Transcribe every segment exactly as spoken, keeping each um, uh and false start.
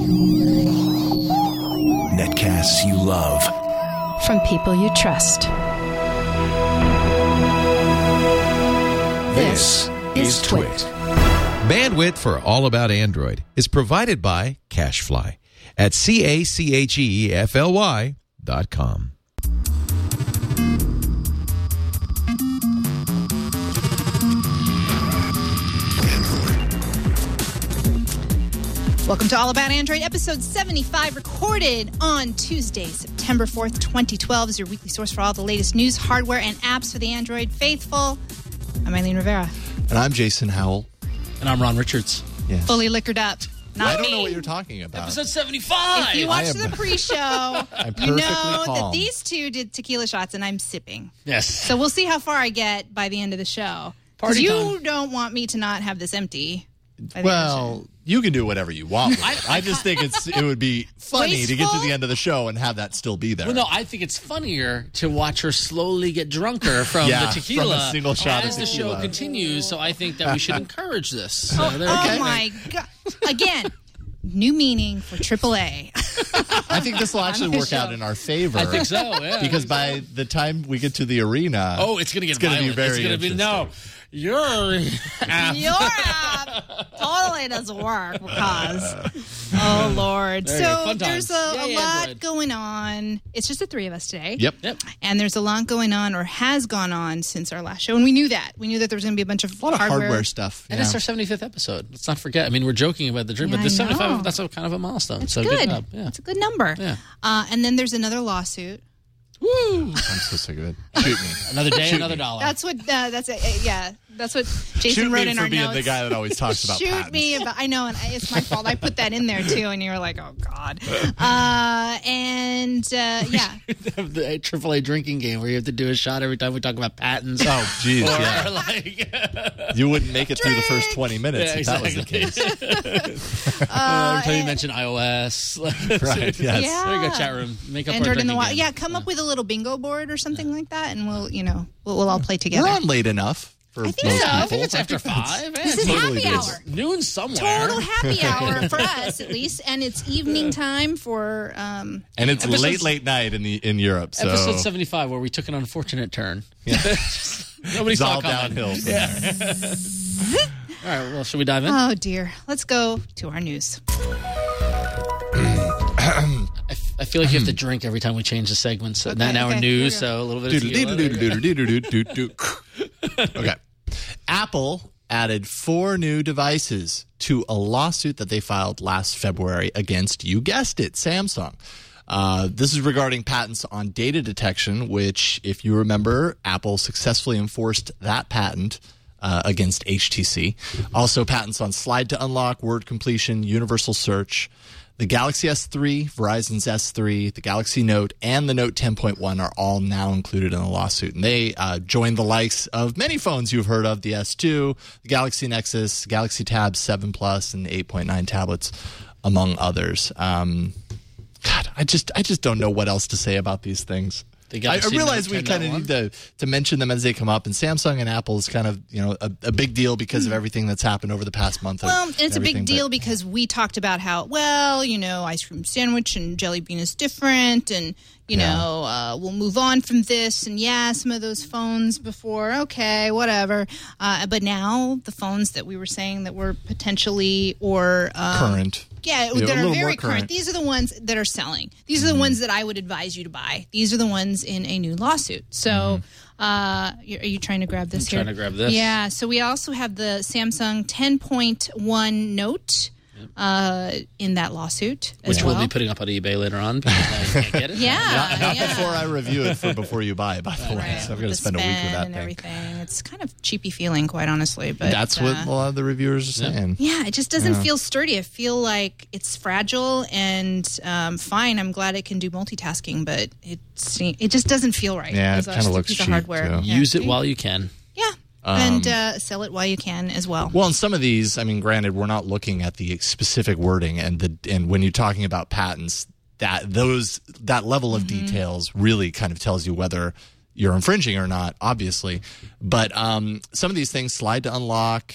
Netcasts you love. From people you trust. This is Twit. Bandwidth for All About Android is provided by CacheFly at C A C H E F L Y dot com. Welcome to All About Android, episode seventy-five, recorded on Tuesday, September fourth, twenty twelve, is your weekly source for all the latest news, hardware, and apps for the Android faithful. I'm Eileen Rivera. And I'm Jason Howell. And I'm Ron Richards. Yes. Fully liquored up. Not I don't me. know what you're talking about. Episode seventy-five. If you watched am- the pre-show, I'm you know perfectly that calm. these two did tequila shots and I'm sipping. Yes. So we'll see how far I get by the end of the show. Because Party you time. don't want me to not have this empty. by the end of the show. Well, you can do whatever you want. With it. I, just think it's it would be funny to get to Wasteful? the end of the show and have that still be there. Well, no, I think it's funnier to watch her slowly get drunker from Yeah, the tequila from a single shot of as the show tequila. continues. So I think that we should encourage this. So Oh, there oh we go. my God. Again, new meaning for triple A. I think this will actually On the work out show. in our favor. I think so. Yeah. Because by the time we get to the arena, oh, it's gonna get it's gonna be violent. very It's gonna be no. interesting. You're app. Your app totally doesn't work because, oh Lord. There you go. So Fun there's times. a, a Yay, lot Android. going on. It's just the three of us today. Yep. Yep. And there's a lot going on, or has gone on, since our last show. And we knew that. We knew that there was going to be a bunch of, A lot of hardware. hardware, stuff. And yeah. it's our seventy-fifth episode. Let's not forget. I mean, we're joking about the dream, Yeah, but this I know. seventy-five, that's a kind of a milestone. It's so good. good job. Yeah. It's a good number. Yeah. Uh, and then there's another lawsuit. Woo! I'm so sick of it. Shoot me. Another day, Shoot another me. dollar. That's what. Uh, that's it. Uh, yeah. That's what Jason Shoot wrote me in for our being notes. the guy that always talks about Shoot patents. me about. I know, and I- it's my fault. I put that in there too, and you were like, "Oh God." Uh, and uh, yeah, have the triple A drinking game where you have to do a shot every time we talk about patents. Oh, jeez, or yeah. like, You wouldn't make it through the first Drink! twenty minutes Yeah, if that was the exactly. case. uh, every time you mention iOS. Right, yes. Yeah. There you go, chat room. Make up our entered in drinking the wild. game. Yeah, come up with a little bingo board or something like that, and we'll, you know, we'll, we'll all play together. We're on late enough for I most think so. people. I think it's after five. This is Totally happy is. hour. Noon somewhere. Total happy hour for us, at least, and it's evening time for. Um, And it's Episodes- late, late night in the in Europe. So Episode seventy-five, where we took an unfortunate turn. Yeah. Nobody it's saw all it coming. downhill. From there. All right, well, should we dive in? oh dear, let's go to our news. I, f- I feel like you have to drink every time we change the segments. So Okay, now, now okay, we're here we news, go. so a little bit of tequila. There you go. Doodle-doodle-doodle-doodle-doodle-doodle. Okay. Apple added four new devices to a lawsuit that they filed last February against, you guessed it, Samsung. Uh, this is regarding patents on data detection, which, if you remember, Apple successfully enforced that patent uh, against H T C. Also, patents on slide to unlock, word completion, universal search. The Galaxy S three, Verizon's S three, the Galaxy Note, and the Note ten point one are all now included in the lawsuit. And they uh, joined the likes of many phones you've heard of, the S two, the Galaxy Nexus, Galaxy Tab seven Plus, and eight point nine tablets, among others. Um, God, I just I just don't know what else to say about these things. The I, I Galaxy realize Note we kind of need to, to mention them as they come up, and Samsung and Apple is kind of, you know, a, a big deal because of everything that's happened over the past month. Well, and and it's a big everything, deal but- because we talked about how, well, you know, ice cream sandwich and jelly bean is different, and, you Yeah. know, uh, we'll move on from this. And yeah, some of those phones before, okay, whatever. Uh, but now the phones that we were saying that were potentially or um, current. Yeah, Yeah, a that are little very more current. current. These are the ones that are selling. These are the ones that I would advise you to buy. These are the ones in a new lawsuit. So, uh, you- are you trying to grab this I'm here? trying to grab this. Yeah. So we also have the Samsung ten point one Note uh, in that lawsuit Which as we'll well. be putting up on eBay later on because now you can't get it. yeah, Not, not yeah. before I review it for before you buy, by the way. Right, So I've got with to the spend a week with spin that and thing. everything. It's kind of cheapy feeling, quite honestly. But That's uh, what a lot of the reviewers are saying. Yeah, it just doesn't feel sturdy. I feel like it's fragile and um, fine. I'm glad it can do multitasking, but it's it just doesn't feel right. Yeah, it It's kinda just a looks piece of cheap, hardware. too. Yeah. Use it while you can. Yeah, and uh, sell it while you can as well. Well, and some of these, I mean, granted, we're not looking at the specific wording, and the and when you're talking about patents, that those that level of Mm-hmm. details really kind of tells you whether you're infringing or not, obviously. But um, some of these things, slide to unlock,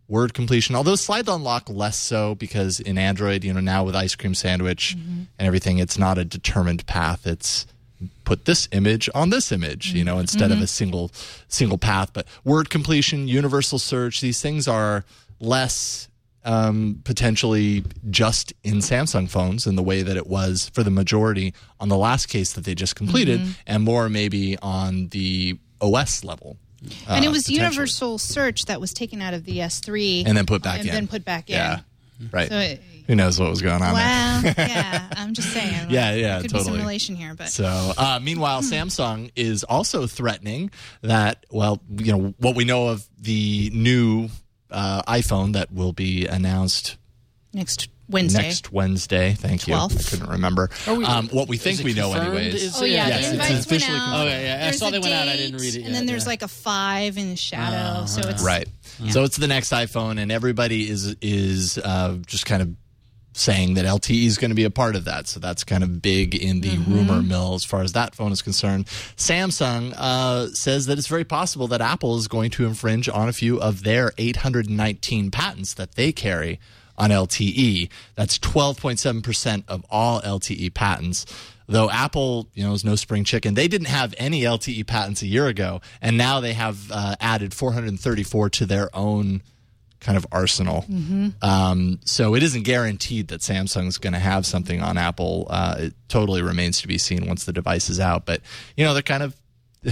word completion, although slide to unlock less so, because in Android, you know, now with Ice Cream Sandwich mm-hmm. and everything, it's not a determined path. It's put this image on this image, you know, instead mm-hmm. of a single single path. But word completion, universal search, these things are less um, potentially just in Samsung phones in the way that it was for the majority on the last case that they just completed, mm-hmm. and more maybe on the O S level. Uh, and it was universal search that was taken out of the S three and then put back and in. then put back in. Yeah, right. So it, who knows what was going on well, there? yeah, I'm just saying. Like, yeah, yeah, there could totally. be some relation here, but so uh, meanwhile, hmm. Samsung is also threatening that. Well, you know what we know of the new uh, iPhone that will be announced next Wednesday. Next Wednesday. Thank twelfth. you. I couldn't remember. We, um, what we think we know, anyways. Is oh, yeah. Yes, the it's invites officially went out. confirmed. Oh, yeah, yeah. I There's saw a they went out. I date, didn't read it yet. And then there's yeah. like a five in the shadow. Uh, so it's right. Yeah. So it's the next iPhone, and everybody is is uh, just kind of saying that L T E is going to be a part of that. So that's kind of big in the mm-hmm. rumor mill as far as that phone is concerned. Samsung uh, says that it's very possible that Apple is going to infringe on a few of their eight hundred nineteen patents that they carry on L T E. That's twelve point seven percent of all L T E patents. Though Apple, you know, is no spring chicken. They didn't have any L T E patents a year ago, and now they have uh, added four hundred thirty-four to their own kind of arsenal. Mm-hmm. Um, so it isn't guaranteed that Samsung's going to have something on Apple. Uh, it totally remains to be seen once the device is out. But, you know, they're kind of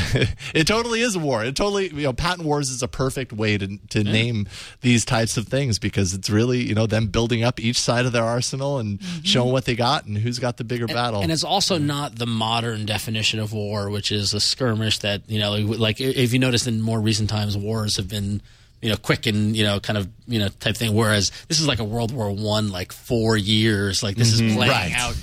it totally is a war. It totally, you know, patent wars is a perfect way to to yeah. name these types of things, because it's really, you know, them building up each side of their arsenal and mm-hmm. showing what they got and who's got the bigger and, battle. And it's also not the modern definition of war, which is a skirmish that, you know, like if you notice in more recent times, wars have been, you know, quick and, you know, kind of, you know, type thing. Whereas this is like a World War One, like four years. Like this mm-hmm. is playing right. out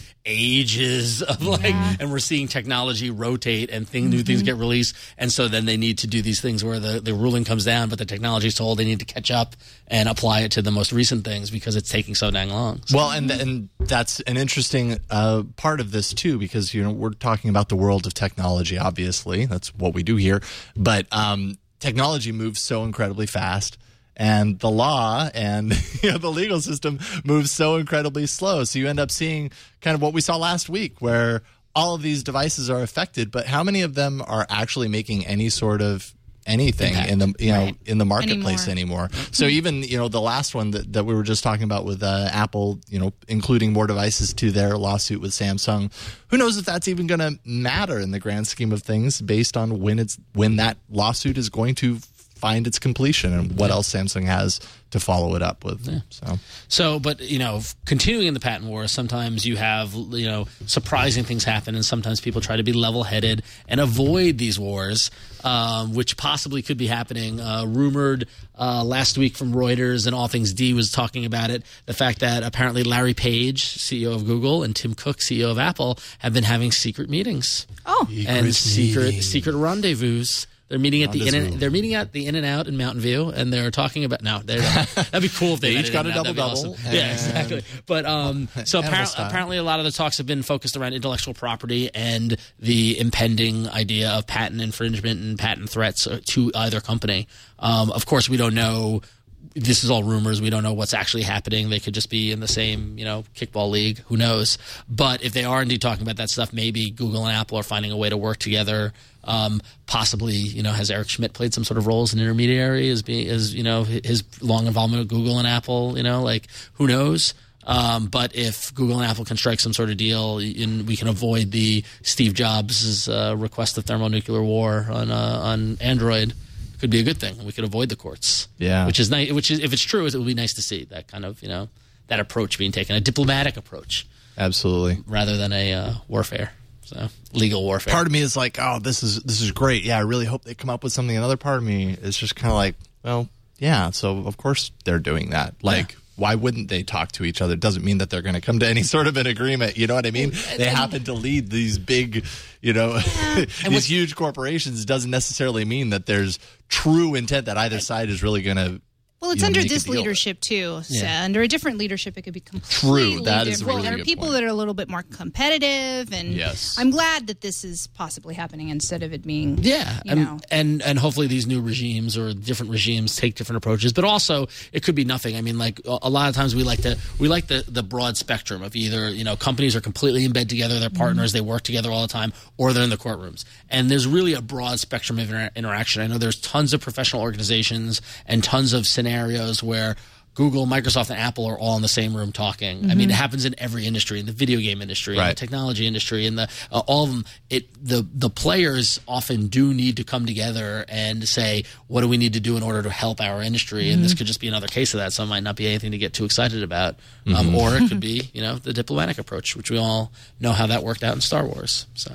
ages of like, yeah. and we're seeing technology rotate and thing, new mm-hmm. things get released. And so then they need to do these things where the, the ruling comes down, but the technology is told they need to catch up and apply it to the most recent things because it's taking so dang long. So. Well, and and that's an interesting uh, part of this too, because, you know, we're talking about the world of technology, obviously. That's what we do here. But um, technology moves so incredibly fast. And the law and you know, the legal system moves so incredibly slow. So you end up seeing kind of what we saw last week, where all of these devices are affected, but how many of them are actually making any sort of anything Impact. in the you know right. in the marketplace anymore? anymore. So even you know the last one that, that we were just talking about with uh, Apple, you know, including more devices to their lawsuit with Samsung, who knows if that's even going to matter in the grand scheme of things, based on when it's when that lawsuit is going to find its completion and what else Samsung has to follow it up with. Yeah. So, so, but you know, continuing in the patent war, sometimes you have you know surprising things happen, and sometimes people try to be level-headed and avoid these wars, um, which possibly could be happening. Uh, rumored uh, last week from Reuters and All Things D was talking about it. The fact that apparently Larry Page, C E O of Google, and Tim Cook, C E O of Apple, have been having secret meetings. Oh, and secret secret rendezvous. They're meeting at the in and, they're meeting at the In and Out in Mountain View, and they're talking about no. That'd be cool if they, they each got a double double. Awesome. Yeah, exactly. But um, so apparently, apparently, a lot of the talks have been focused around intellectual property and the impending idea of patent infringement and patent threats to either company. Um, of course, we don't know. This is all rumors. We don't know what's actually happening. They could just be in the same, you know, kickball league. Who knows? But if they are indeed talking about that stuff, maybe Google and Apple are finding a way to work together. Um, possibly, you know, has Eric Schmidt played some sort of role as an intermediary, as being, as you know, his long involvement with Google and Apple. You know, like who knows? Um, but if Google and Apple can strike some sort of deal, and we can avoid the Steve Jobs' uh, request of thermonuclear war on uh, on Android. Could be a good thing. We could avoid the courts. Yeah, which is nice. Which is, if it's true, it would be nice to see that kind of, you know, that approach being taken, a diplomatic approach, absolutely, rather than a uh, warfare. So legal warfare. Part of me is like, oh, this is this is great. Yeah, I really hope they come up with something. Another part of me is just kind of like, well, yeah. So of course they're doing that. Like. Yeah. Why wouldn't they talk to each other? It doesn't mean that they're going to come to any sort of an agreement. You know what I mean? They happen to lead these big, you know, yeah. these huge corporations. Doesn't necessarily mean that there's true intent that either side is really going to Well, it's you know, under make a this deal with. leadership too. So Yeah. under a different leadership, it could be completely True, that is a different. really There are good people point. that are a little bit more competitive, and Yes. I'm glad that this is possibly happening instead of it being, Yeah, you and, know. and and hopefully these new regimes or different regimes take different approaches. But also, it could be nothing. I mean, like a, a lot of times we like to we like the the broad spectrum of either you know companies are completely in bed together, they're partners, they work together all the time, or they're in the courtrooms. And there's really a broad spectrum of inter- interaction. I know there's tons of professional organizations and tons of scenarios where Google, Microsoft, and Apple are all in the same room talking. Mm-hmm. I mean, it happens in every industry, in the video game industry, right. in the technology industry, in the uh, all of them. It the the players often do need to come together and say, what do we need to do in order to help our industry? Mm-hmm. And this could just be another case of that. So it might not be anything to get too excited about, um, mm-hmm. or it could be, you know, the diplomatic approach, which we all know how that worked out in Star Wars. So.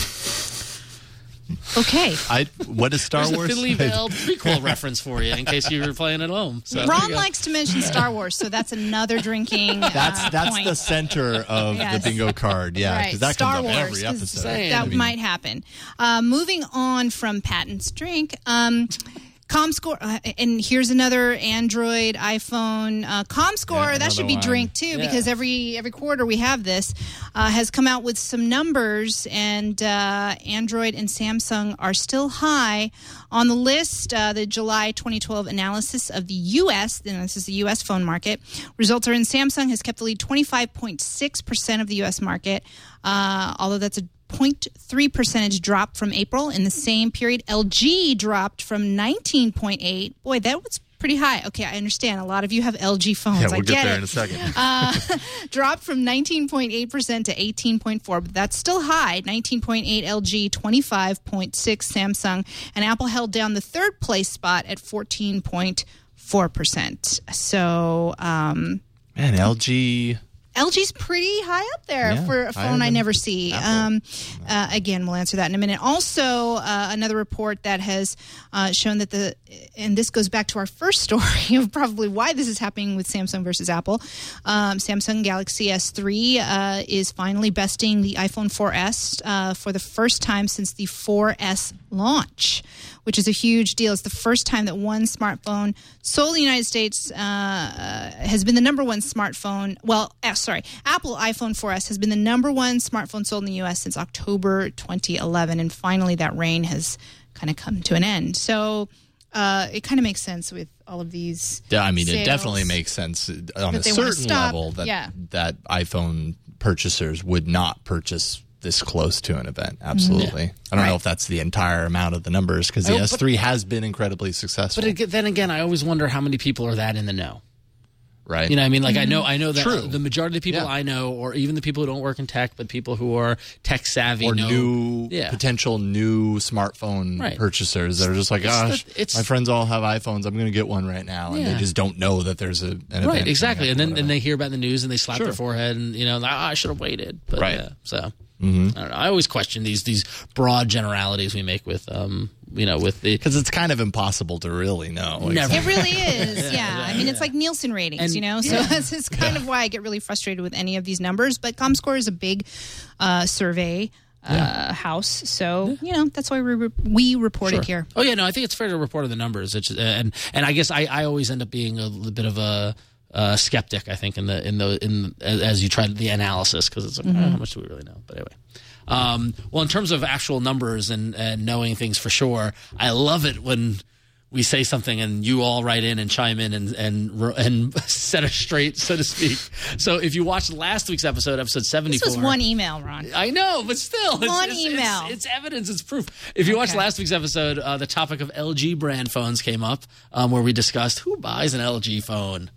Okay. I what is Star There's Wars? a thinly veiled prequel reference for you in case you were playing at home. So, Ron likes to mention Star Wars, so that's another drinking. That's uh, that's point. the center of Yes. the bingo card. Yeah, Right. because that Star comes up Wars, every 'cause episode. That I mean, might happen. Uh, moving on from Patton's drink. Um, ComScore, uh, and here's another Android, iPhone uh, ComScore. Yeah, that should be another drink one. too, Yeah. because every every quarter we have this uh, has come out with some numbers, and uh, Android and Samsung are still high on the list. Uh, the July twenty twelve analysis of the U S, and this is the U S phone market, results are in Samsung has kept the lead twenty-five point six percent of the U S market, uh, although that's a zero point three percentage drop from April. In the same period, L G dropped from nineteen point eight. Boy, that was pretty high. Okay, I understand. A lot of you have L G phones. yeah, we'll I get, get there it. in a second. Uh, dropped from nineteen point eight percent to eighteen point four, but that's still high. nineteen point eight L G, twenty-five point six Samsung, and Apple held down the third place spot at fourteen point four percent. So, um, Man, L G. L G's pretty high up there Yeah, for a phone higher I than never see. Um, uh, again, we'll answer that in a minute. Also, uh, another report that has uh, shown that the, and this goes back to our first story of probably why this is happening with Samsung versus Apple. Um, Samsung Galaxy S three uh, is finally besting the iPhone four S uh, for the first time since the four S launch, which is a huge deal. It's the first time that one smartphone sold in the United States uh, uh, has been the number one smartphone. Well, uh, sorry, Apple iPhone four S has been the number one smartphone sold in the U S since October twenty eleven, and finally that reign has kind of come to an end. So uh, it kind of makes sense with all of these. Yeah, I mean, it sales. definitely makes sense on That a they wanna certain stop. level that Yeah. that iPhone purchasers would not purchase this close to an event. Absolutely. Yeah. I don't Right. know if that's the entire amount of the numbers, because the Oh, but- S three has been incredibly successful. but ag- then again, I always wonder how many people are that in the know. right? You know, what I mean, like I know, I know that True. the majority of the people Yeah. I know, or even the people who don't work in tech, but people who are tech savvy, or know, new yeah. potential new smartphone Right. purchasers that are just like, It's the- gosh, it's- my friends all have iPhones. I'm going to get one right now, and Yeah. they just don't know that there's a an event Right, coming exactly, up and or then whatever. and they hear about the news and they slap Sure. their forehead and you know, like, ah, I should have waited. But, Right. Yeah, so I don't know. I always question these these broad generalities we make with um you know with the because it's kind of impossible to really know. Never. It really is, yeah. I mean, it's like Nielsen ratings, And- you know? So this is kind of why I get really frustrated with any of these numbers. But ComScore is a big uh, survey uh, house. So, you know, that's why we, re- we report Sure. it here. Oh yeah, no, I think it's fair to report on the numbers. It's, and and I guess I, I always end up being a little bit of a uh, skeptic. I think in the in the in as, as you try the analysis because it's like Mm-hmm. oh, how much do we really know? But anyway. Um, well, in terms of actual numbers and, and knowing things for sure, I love it when we say something and you all write in and chime in and and and set us straight, so to speak. So if you watched last week's episode, episode seventy-four, This was one email, Ron. I know, but still, it's, One it's, email. It's, it's evidence. It's proof. If you watched Okay. last week's episode, uh, the topic of L G brand phones came up, um, where we discussed who buys an L G phone.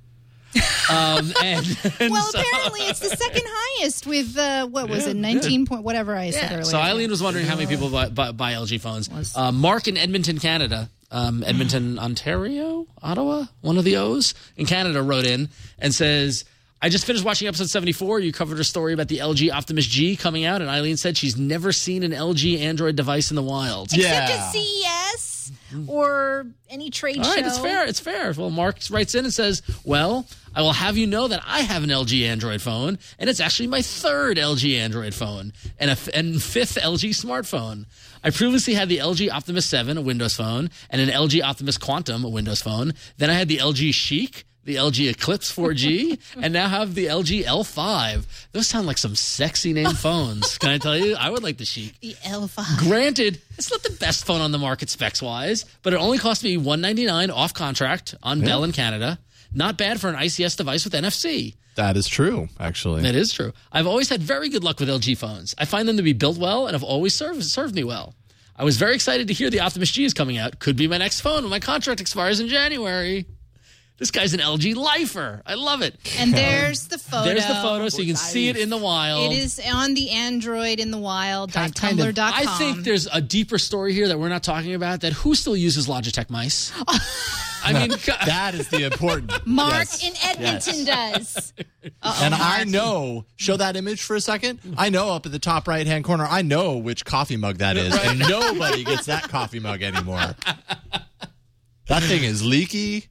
um, and, and Well, so- apparently it's the second highest with, uh, what was it, nineteen point whatever I said Yeah. earlier. So Eileen was wondering how many people buy, buy, buy L G phones. Was- Uh, Mark in Edmonton, Canada, um, Edmonton, Ontario, Ottawa, one of the O's in Canada, wrote in and says, I just finished watching episode seventy-four. You covered a story about the L G Optimus G coming out, and Eileen said she's never seen an L G Android device in the wild. Except Yeah. at C E S. conference or any trade All show. right, it's fair. It's fair. Well, Mark writes in and says, well, I will have you know that I have an L G Android phone, and it's actually my third L G Android phone and a f- and fifth L G smartphone. I previously had the L G Optimus seven, a Windows phone, and an L G Optimus Quantum, a Windows phone. Then I had the L G Chic, the L G Eclipse four G, and now have the L G L five. Those sound like some sexy name phones. Can I tell you? I would like the Chic. The L five. Granted, it's not the best phone on the market specs-wise, but it only cost me one hundred ninety-nine dollars off contract on yeah. Bell in Canada. Not bad for an I C S device with N F C. That is true, actually. That is true. I've always had very good luck with L G phones. I find them to be built well and have always served, served me well. I was very excited to hear the Optimus G is coming out. Could be my next phone when my contract expires in January. This guy's an L G lifer. I love it. And there's the photo. There's the photo, so you can see it in the wild. It is on the Android in the wild Kind- dot kind tumblr of- dot com. I think there's a deeper story here that we're not talking about, that who still uses Logitech mice? I mean, That is the important. Mark yes. in Edmonton does. Uh-oh, And I Mark. know, show that image for a second. I know up at the top right hand corner, I know which coffee mug that is. And nobody gets that coffee mug anymore. That thing is leaky.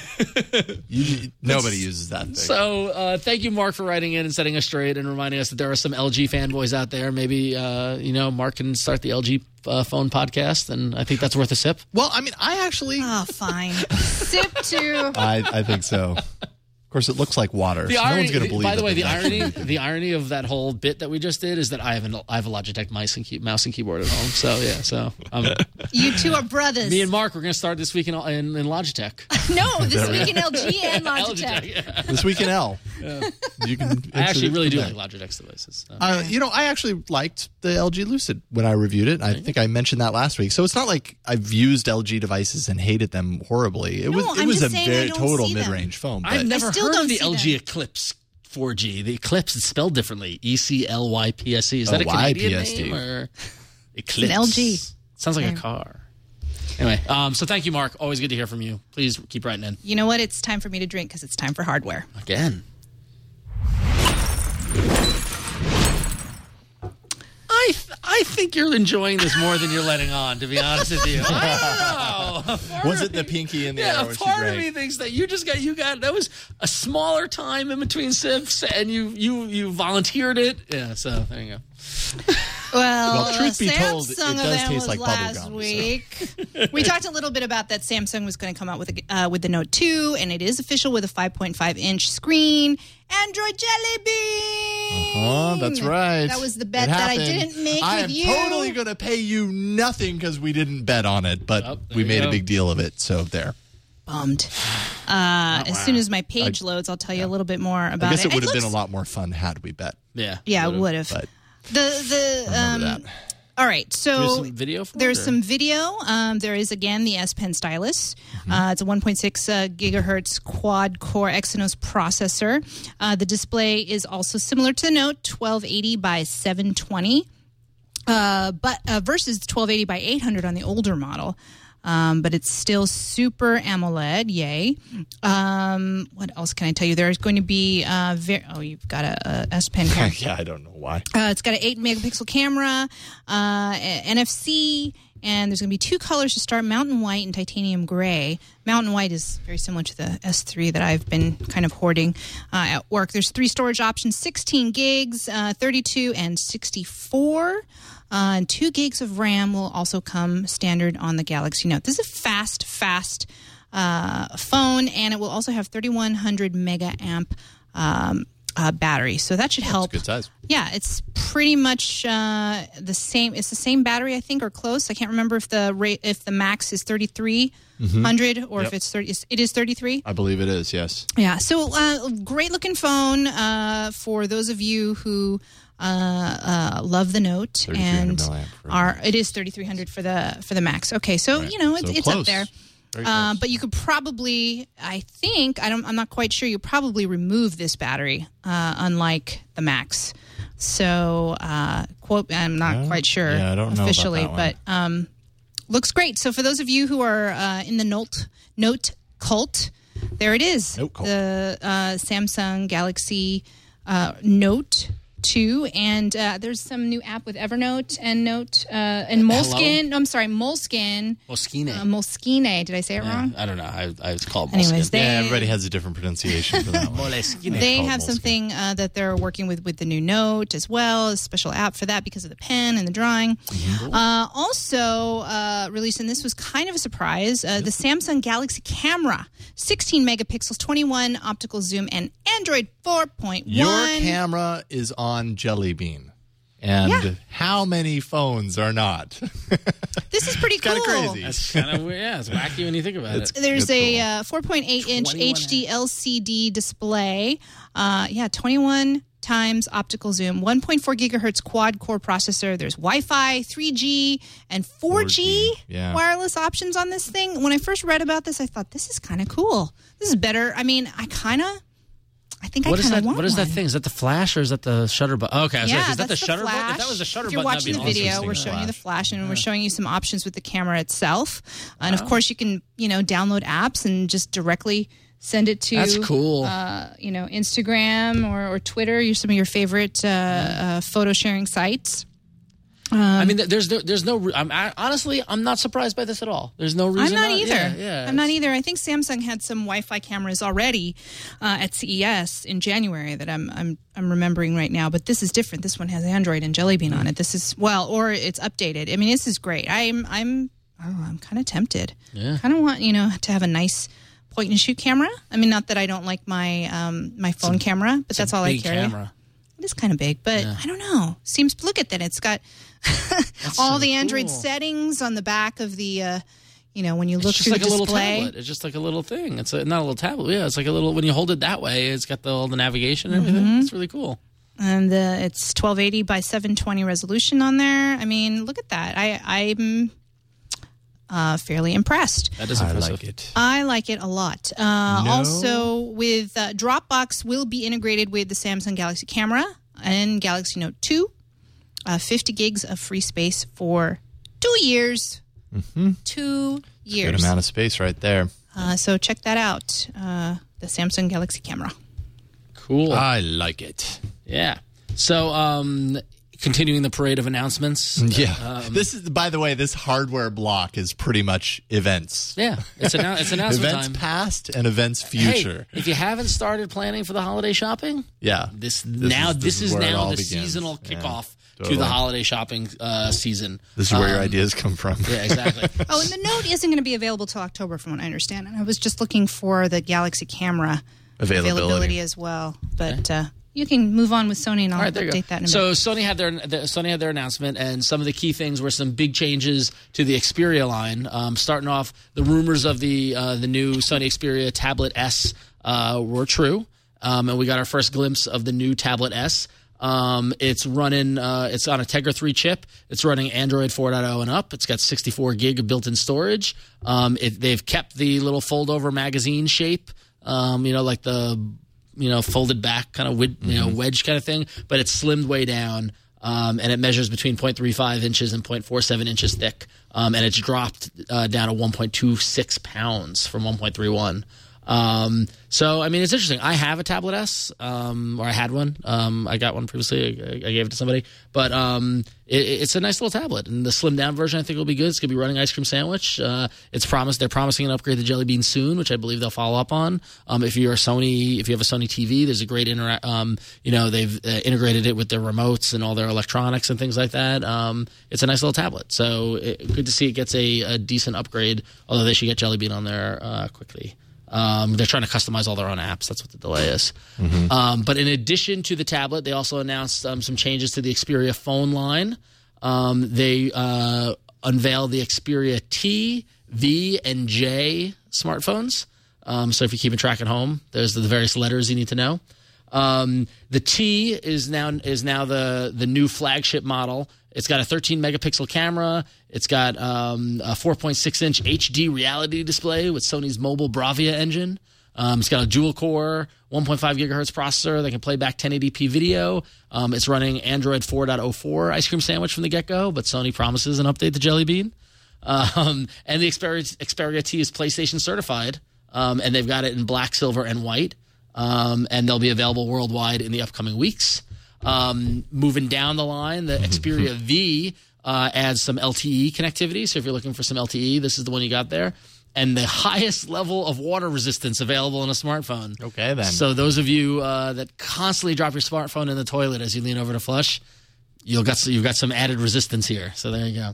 You, nobody uses that thing. So uh, thank you, Mark, for writing in and setting us straight and reminding us that there are some L G fanboys out there. Maybe, uh, you know, Mark can start the L G uh, phone podcast, and I think that's worth a sip. Well, I mean, I actually... Oh, fine. Sip two. I, I think so. Of course, it looks like water. The so irony, no one's going to believe by the that way, the that's irony, actually- the irony of that whole bit that we just did is that I have an, I have a Logitech mouse and, key, mouse and keyboard at home. So yeah, so um, You two are brothers. me and Mark, we're going to start this week in, in, in Logitech. No, this week in L G and Logitech. Logitech, yeah. This week in L. You can I actually insert it really do from like there. Logitech's devices. So. Uh, you know, I actually liked the L G Lucid when I reviewed it. I think I mentioned that last week. So it's not like I've used L G devices and hated them horribly. It No, was it I'm was a just saying I very don't total see them. mid-range phone. But I've never still heard don't of the see L G them. Eclipse four G. The Eclipse is spelled differently. E C L Y P S E. Is that Oh, a Canadian Y P S D. name or Eclipse? L G. Sounds like Yeah. a car. Anyway, um, so thank you, Mark. Always good to hear from you. Please keep writing in. You know what? It's time for me to drink because it's time for hardware. Again. I th- I think you're enjoying this more than you're letting on, to be honest with you. I don't know. Part was of it the me- pinky in the Yeah, air when she part of drank? me thinks that you just got you got that was a smaller time in between sips, and you you you volunteered it. Yeah, so there you go. Well, Well, truth be told, it Samsung does event taste was like bubble last gum, so. week. We talked a little bit about that Samsung was going to come out with a, uh, with the Note two, and it is official with a five point five inch screen. Android Jelly Bean. Oh, that's right. That was the bet It that I happened. didn't make I with am you. totally going to pay you nothing because we didn't bet on it, but Oh, there we you made go. a big deal of it. So there. Bummed. Uh, as soon as my page loads, I'll tell you a little bit more about I guess it it. would have been a looks- lot more fun had we bet. Yeah, Yeah, it would've. would have. But The the remember um, that. all right. So There's some video for it, there's or- some video. Um, there is again the S Pen stylus. Mm-hmm. Uh, it's a one point six uh, gigahertz quad core Exynos processor. Uh, the display is also similar to the Note, twelve eighty by seven twenty, uh, but uh, versus twelve eighty by eight hundred on the older model. Um, but it's still super AMOLED, yay. Um, what else can I tell you? There's going to be, uh, ver- oh, you've got a, a S Pen here. yeah, I don't know why. Uh, it's got an eight megapixel camera, uh, N F C, and there's going to be two colors to start, Mountain White and Titanium Gray. Mountain White is very similar to the S three that I've been kind of hoarding uh, at work. There's three storage options, sixteen gigs, uh, thirty-two, and sixty-four. Uh, and two gigs of RAM will also come standard on the Galaxy Note. This is a fast, fast uh, phone, and it will also have thirty-one hundred mega amp um, uh, battery. So that should help. Good size. Yeah, it's pretty much uh, the same. It's the same battery, I think, or close. I can't remember if the rate, if the max is thirty-three hundred or Yep. if it's thirty. It is thirty-three. I believe it is, yes. Yeah. So uh, great looking phone uh, for those of you who uh, uh, love the Note thirty-three hundred and milliamp for- are. It is thirty-three hundred for the for the max. Okay, so Right. you know it's, So it's up close. there. Very Uh, close. but you could probably, I think, I don't, I'm not quite sure. You probably remove this battery, uh, unlike the Max. So, uh, quote, I'm not Yeah. quite sure Yeah, I don't know about officially, that one. but um, looks great. So, for those of you who are uh, in the Note Note cult, there it is. Note cult. The uh, Samsung Galaxy uh, Note two, and uh, there's some new app with Evernote and Note uh, and Moleskine. No, I'm sorry, Moleskine. Moleskine. Uh, Moleskine. Did I say it Yeah, wrong? I don't know. I, I was called Anyways, Moleskine. they- Yeah, everybody has a different pronunciation for that one. Moleskine. They called have Moleskine. something uh, that they're working with with the new Note as well, a special app for that because of the pen and the drawing. Mm-hmm. Uh, also uh, released, and this was kind of a surprise, uh, the Samsung Galaxy Camera, sixteen megapixels, twenty-one optical zoom, and Android four point one. Your camera is on Jelly Bean. And Yeah. how many phones are not? This is pretty cool. Kind of crazy. That's kind of weird. Yeah, it's wacky when you think about It's- it. There's It's a cool. uh, four point eight inch twenty-one H D L C D display. Uh, yeah, twenty-one times optical zoom, one point four gigahertz quad core processor. There's Wi-Fi, three G, and four G, four G, yeah. wireless options on this thing. When I first read about this, I thought this is kind of cool. This is better. I mean, I kind of, I think What I is kind that? of want What is that one. thing? Is that the flash or is that the shutter button? Okay, I was Yeah, like, is that that's the shutter button? flash. If that was the shutter if you're button, watching that'd the be video, awesome. we're showing you the flash. flash, and we're showing you some options with the camera itself. And of course, you can you know download apps and just directly send it to That's cool. Uh, you know, Instagram or, or Twitter. You're some of your favorite uh, uh, photo sharing sites. I mean, there's no, there's no. I'm I, honestly, I'm not surprised by this at all. There's no I'm reason. not either. Yeah, yeah, I'm not either. I think Samsung had some Wi-Fi cameras already uh, at C E S in January that I'm I'm I'm remembering right now. But this is different. This one has Android and Jelly Bean on it. This is well, or it's updated. I mean, this is great. I'm I'm oh, I'm kind of tempted. Yeah. Kind of want you know to have a nice point and shoot camera. I mean, not that I don't like my um my phone camera, but that's all I Big carry. camera. It is kind of big, but I don't know. Seems look at that. It's got all so the Android cool. settings on the back of the. Uh, you know, when you look It's just through like the a little display. tablet. It's just like a little thing. It's a, not a little tablet. Yeah, it's like a little. When you hold it that way, it's got the, all the navigation and everything. It's really cool. And uh, it's twelve eighty by seven twenty resolution on there. I mean, look at that. I, I'm uh, fairly impressed. That is I impressive. like it. I like it a lot. Uh, Also, with uh, Dropbox will be integrated with the Samsung Galaxy Camera and Galaxy Note two. Uh, fifty gigs of free space for two years. Mm-hmm. Two years. Good amount of space right there. Uh, so check that out. Uh, the Samsung Galaxy Camera. Cool. I like it. Yeah. So, um, continuing the parade of announcements. Yeah. this is, by the way, this hardware block is pretty much events. Yeah, it's annou- it's announcement Events time. past and events future. Hey, if you haven't started planning for the holiday shopping, yeah. this, now is- this is, where it now all the begins. seasonal Yeah, kickoff to totally. the holiday shopping uh, season. This is where your Um, ideas come from. Yeah, exactly. Oh, and the Note isn't going to be available till October, from what I understand. And I was just looking for the Galaxy Camera Availability. availability as well. But uh, you can move on with Sony, and I'll All right, there you update go. that in a So minute. Sony had their the, Sony had their announcement, and some of the key things were some big changes to the Xperia line. Um, starting off, the rumors of the uh, the new Sony Xperia Tablet S uh, were true, um, and we got our first glimpse of the new Tablet S. Um, it's running. Uh, it's on a Tegra three chip. It's running Android four point oh and up. It's got sixty-four gig of built-in storage. Um, it, they've kept the little fold-over magazine shape. Um, you know, like the you know folded back kind of wid- you know wedge kind of thing, but it's slimmed way down. Um, and it measures between zero point three five inches and zero point four seven inches thick. Um, and it's dropped uh, down to one point two six pounds from one point three one. Um, so, I mean, it's interesting. I have a Tablet S, um, or I had one. Um, I got one previously. I, I gave it to somebody. But um, it, it's a nice little tablet. And the slimmed down version, I think, will be good. It's going to be running Ice Cream Sandwich. Uh, it's promised. They're promising an upgrade to Jelly Bean soon, which I believe they'll follow up on. Um, if you're a Sony, if you have a Sony T V, there's a great intera- um, you know, they've uh, integrated it with their remotes and all their electronics and things like that. Um, it's a nice little tablet. So it, good to see it gets a, a decent upgrade, although they should get Jelly Bean on there uh, quickly. Um, they're trying to customize all their own apps. That's what the delay is. Mm-hmm. Um, but in addition to the tablet, they also announced um, some changes to the Xperia phone line. Um, they uh, unveiled the Xperia T, V, and J smartphones. Um, so if you're keeping track at home, there's the various letters you need to know. Um, the T is now is now the the new flagship model. It's got a thirteen megapixel camera. It's got um, a four point six inch H D reality display with Sony's mobile Bravia engine. Um, it's got a dual core one point five gigahertz processor that can play back ten eighty p video. Um, it's running Android four point oh four Ice Cream Sandwich from the get-go, but Sony promises an update to Jelly Bean. Um, and the Xperia, Xperia T is PlayStation certified, um, and they've got it in black, silver, and white. Um, and they'll be available worldwide in the upcoming weeks. Um, moving down the line, the Xperia V uh, adds some L T E connectivity. So if you're looking for some L T E, this is the one you got there. And the highest level of water resistance available in a smartphone. Okay, then. So those of you uh, that constantly drop your smartphone in the toilet as you lean over to flush, you'll got you've got some added resistance here. So there you go.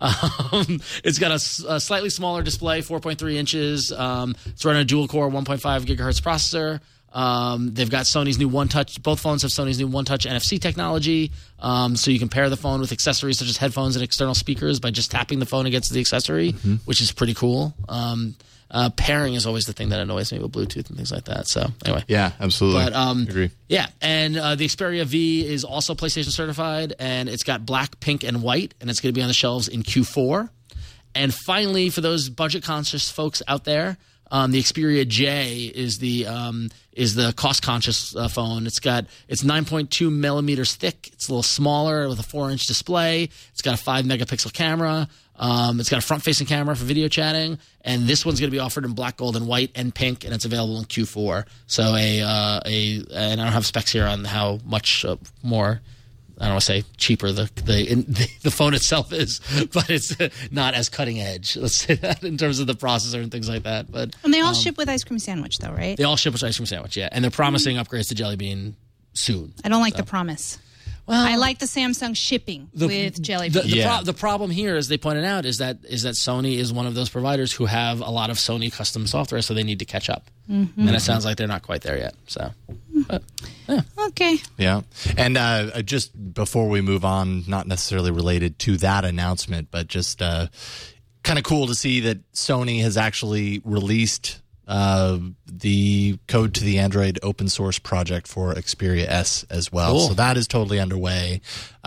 Um, it's got a, a slightly smaller display, four point three inches. Um, it's running a dual-core one point five gigahertz processor. Um, they've got Sony's new One Touch. Both phones have Sony's new One Touch N F C technology, um, so you can pair the phone with accessories such as headphones and external speakers by just tapping the phone against the accessory, mm-hmm. which is pretty cool. Um, uh, pairing is always the thing that annoys me with Bluetooth and things like that. So anyway, yeah, absolutely. But um, agree. Yeah, and uh, the Xperia V is also PlayStation certified, and it's got black, pink, and white, and it's going to be on the shelves in Q four. And finally, for those budget-conscious folks out there, Um, the Xperia J is the um, is the cost-conscious uh, phone. It's got it's nine point two millimeters thick. It's a little smaller with a four inch display. It's got a five megapixel camera. Um, it's got a front-facing camera for video chatting. And this one's going to be offered in black, gold, and white, and pink, and it's available in Q four. So a uh, a and I don't have specs here on how much uh, more. I don't want to say cheaper the the, in, the the phone itself is, but it's not as cutting edge. Let's say that in terms of the processor and things like that. But and they all um, ship with ice cream sandwich, though, right? They all ship with ice cream sandwich, yeah. And they're promising upgrades to Jelly Bean soon. I don't like so. the promise. Well, I like the Samsung shipping the, with Jelly The, Bean. the, Yeah. pro- the problem here, as they pointed out, is that is that Sony is one of those providers who have a lot of Sony custom software, so they need to catch up. Mm-hmm. And it sounds like they're not quite there yet. So, but, yeah. Okay. Yeah. And uh, just before we move on, not necessarily related to that announcement, but just uh, kind of cool to see that Sony has actually released uh, the code to the Android open source project for Xperia S as well. Cool. So that is totally underway.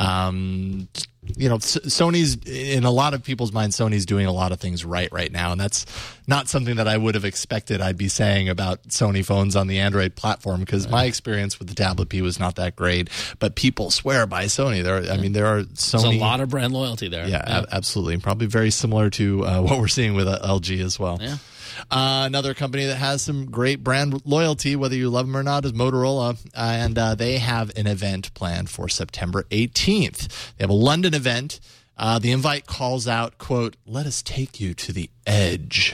Um, you know, S- Sony's, in a lot of people's minds, Sony's doing a lot of things right right now. And that's not something that I would have expected I'd be saying about Sony phones on the Android platform, because my experience with the Tablet P was not that great. But people swear by Sony. There, are, I mean, there are Sony. There's a lot of brand loyalty there. Yeah, yeah. A- absolutely. Probably very similar to uh, what we're seeing with uh, L G as well. Yeah. Uh, another company that has some great brand loyalty, whether you love them or not, is Motorola. Uh, and uh, they have an event planned for September eighteenth. They have a London event. Uh, the invite calls out, quote, "Let us take you to the edge."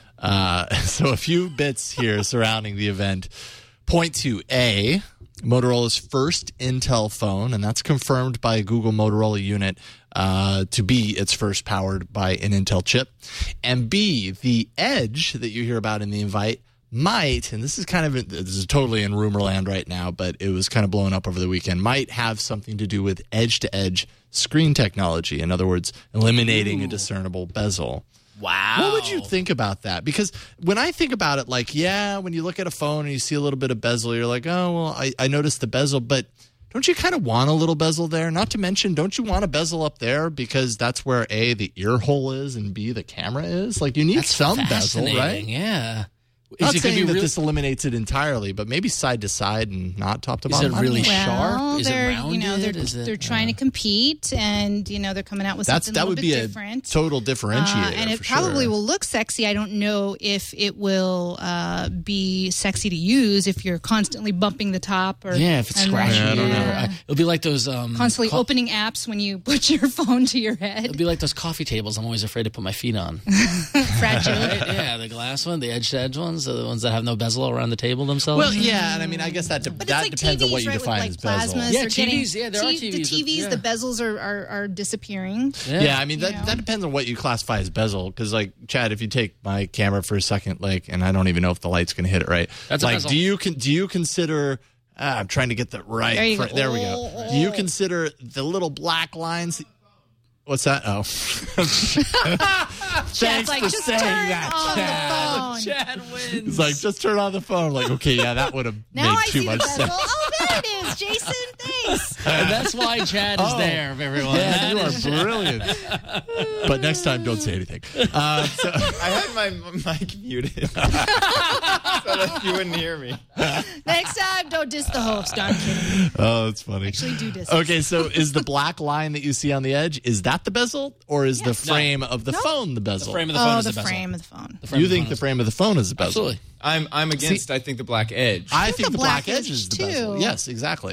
Uh, so a few bits here surrounding the event. Point to A, Motorola's first Intel phone, and that's confirmed by a Google Motorola unit uh, to be its first powered by an Intel chip. And B, the Edge that you hear about in the invite might, and this is kind of, this is totally in rumor land right now, but it was kind of blowing up over the weekend, might have something to do with edge-to-edge screen technology. In other words, eliminating Ooh. a discernible bezel. Wow. What would you think about that? Because when I think about it, like, yeah, when you look at a phone and you see a little bit of bezel, you're like, oh, well, I, I noticed the bezel, but don't you kind of want a little bezel there? Not to mention, don't you want a bezel up there because that's where A, the ear hole is, and B, the camera is? Like, you need That's some bezel, fascinating, right? Yeah. Not Is it saying gonna be that real- this eliminates it entirely, but maybe side to side and not top to Is bottom. it I don't really know. sharp? Well, Is it they're rounded? you know they're Is it, they're trying uh, to compete, and you know they're coming out with That's something that a would little be bit a different. total differentiator. Uh, and it for probably sure. will look sexy. I don't know if it will uh, be sexy to use if you're constantly bumping the top or Yeah, if it's and scratchy. then- I don't know. yeah. I- It'll be like those um, Constantly co- opening apps when you put your phone to your It'll head. be like those coffee tables. I'm always afraid to put my feet on. Fragile. Right? Yeah, the glass one, the edge-to-edge ones, are the ones that have no bezel around the table themselves. Well, yeah, and I mean, I guess that de- But that it's like depends T Vs, on what you right, define with as like bezel. plasmas. Yeah, They're T Vs, getting, yeah, there are T- T Vs The T Vs, with- the bezels are, are, are disappearing. Yeah, I mean that, Yeah. that depends on what you classify as bezel. Because, like, Chad, if you take my camera for a second, like, and I don't even know if the light's going to hit it right. That's a like, bezel. do you con- do you consider? Ah, I'm trying to get the right. There you fr- go. there we go. Do you consider the little black lines? What's that? Oh, Chad's thanks like, for just saying turn that, on Chad. the phone. Chad wins. It's like, just turn on the phone. Like, okay, yeah, that would have Now made I too see much the bezel. sense. Oh, there it is, Jason. Thanks. And that's why Chad is Oh. there, everyone. Yeah, That you are is- brilliant. But next time, don't say anything. Uh, so, I had my mic muted so that you wouldn't hear me. Next time, don't diss the host. No, I'm kidding. oh, that's funny. Actually, do diss. Okay, so is the black line that you see on the edge, is that the bezel, or is Yes. the frame of the No. phone the bezel? The frame of the phone Oh, is the the bezel. frame of the phone. The frame you of the think phone the is- frame of the phone is the bezel? Absolutely. I'm I'm against. I think the black edge. I think the the black, black edge is the edge, bezel. too. Yes, exactly.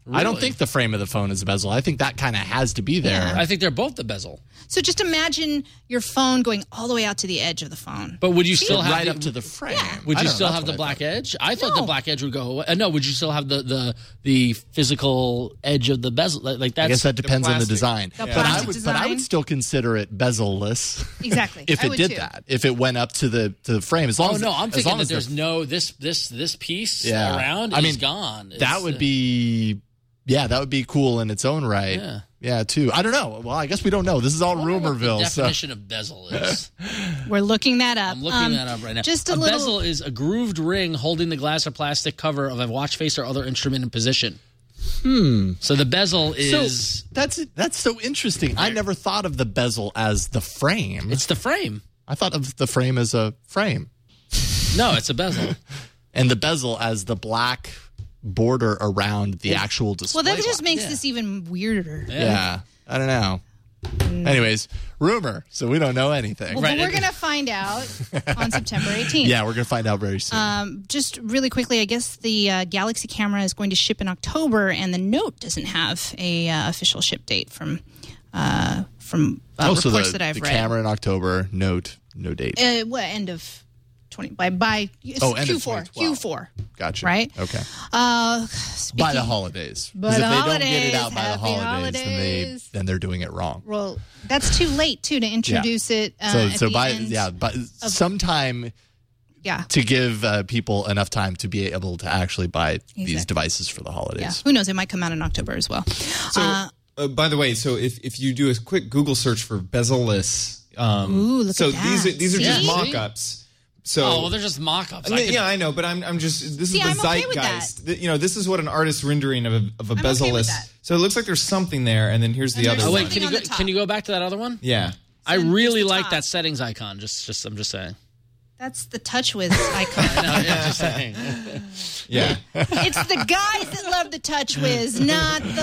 I don't Really? think the frame of the phone is a bezel. I think that kind of has to be there. I think they're both the bezel. So just imagine your phone going all the way out to the edge of the phone. But would you still have right the, up to the frame. Would I you don't know, still that's have the what I black thought. edge? I thought No. the black edge would go away. Uh, no, would you still have the, the, the physical edge of the bezel? Like like that's I guess that depends on the plastic. design. The But I plastic would, but I would design. still consider it bezel-less. Exactly. if I it would did too. that, if it went up to the to the frame, as long Oh as no, I'm as thinking long that as the- there's no this this this piece Yeah. around I is mean, gone. that It's, would uh, be, yeah, that would be cool in its own right. Yeah. Yeah, too. I don't know. Well, I guess we don't know. This is all I wonder what rumorville. The So definition of bezel is. We're looking that up. I'm looking Um, that up right now. Just a, a little. bezel is a grooved ring holding the glass or plastic cover of a watch face or other instrument in position. Hmm. So the bezel is so that's that's so interesting. I never thought of the bezel as the frame. it's the frame. I thought of the frame as a frame, No, it's a bezel. and the bezel as the black border around the actual display. well, that just box. makes Yeah. this even weirder. Yeah, I don't know. Anyways, rumor. So we don't know anything. Well, Right. but we're going to find out on September eighteenth. Yeah, we're gonna find out very soon. Um, just really quickly, I guess the uh, Galaxy camera is going to ship in October, and the Note doesn't have a uh, official ship date from uh, from uh, oh, so reports the, that I've the read. camera in October. Note, no date. Uh, what end of twenty by by it's Oh, end of Q four twenty twelve. Q four. Gotcha. right? Okay. Uh, By speaking- the holidays. By Because if the they don't get holidays, it out by the happy holidays, then they holidays. then they're doing it wrong. Well, that's too late too to introduce it. Uh, so at so the by end yeah, but sometime yeah. to give uh, people enough time to be able to actually buy these Exactly. devices for the holidays. Yeah, who knows? It might come out in October as well. So, Uh, uh, by the way, so if, if you do a quick Google search for bezel-less, um, Ooh, look so at these that. are these are just See? mock-ups. So Oh, well, they're just mock-ups. I I mean, could- yeah, I know, but I'm I'm just this See, is the I'm okay with that. zeitgeist. Th- You know, this is what an artist rendering of a of a okay bezel-less. with that. So it looks like there's something there, and then here's the And other there's Oh one. wait, can you on go, the top. can you go back to that other one? Yeah. I Then really just the like top. that settings icon. Just just I'm just saying. That's the TouchWiz icon. No, yeah, just saying. Yeah. It's the guys that love the TouchWiz, not the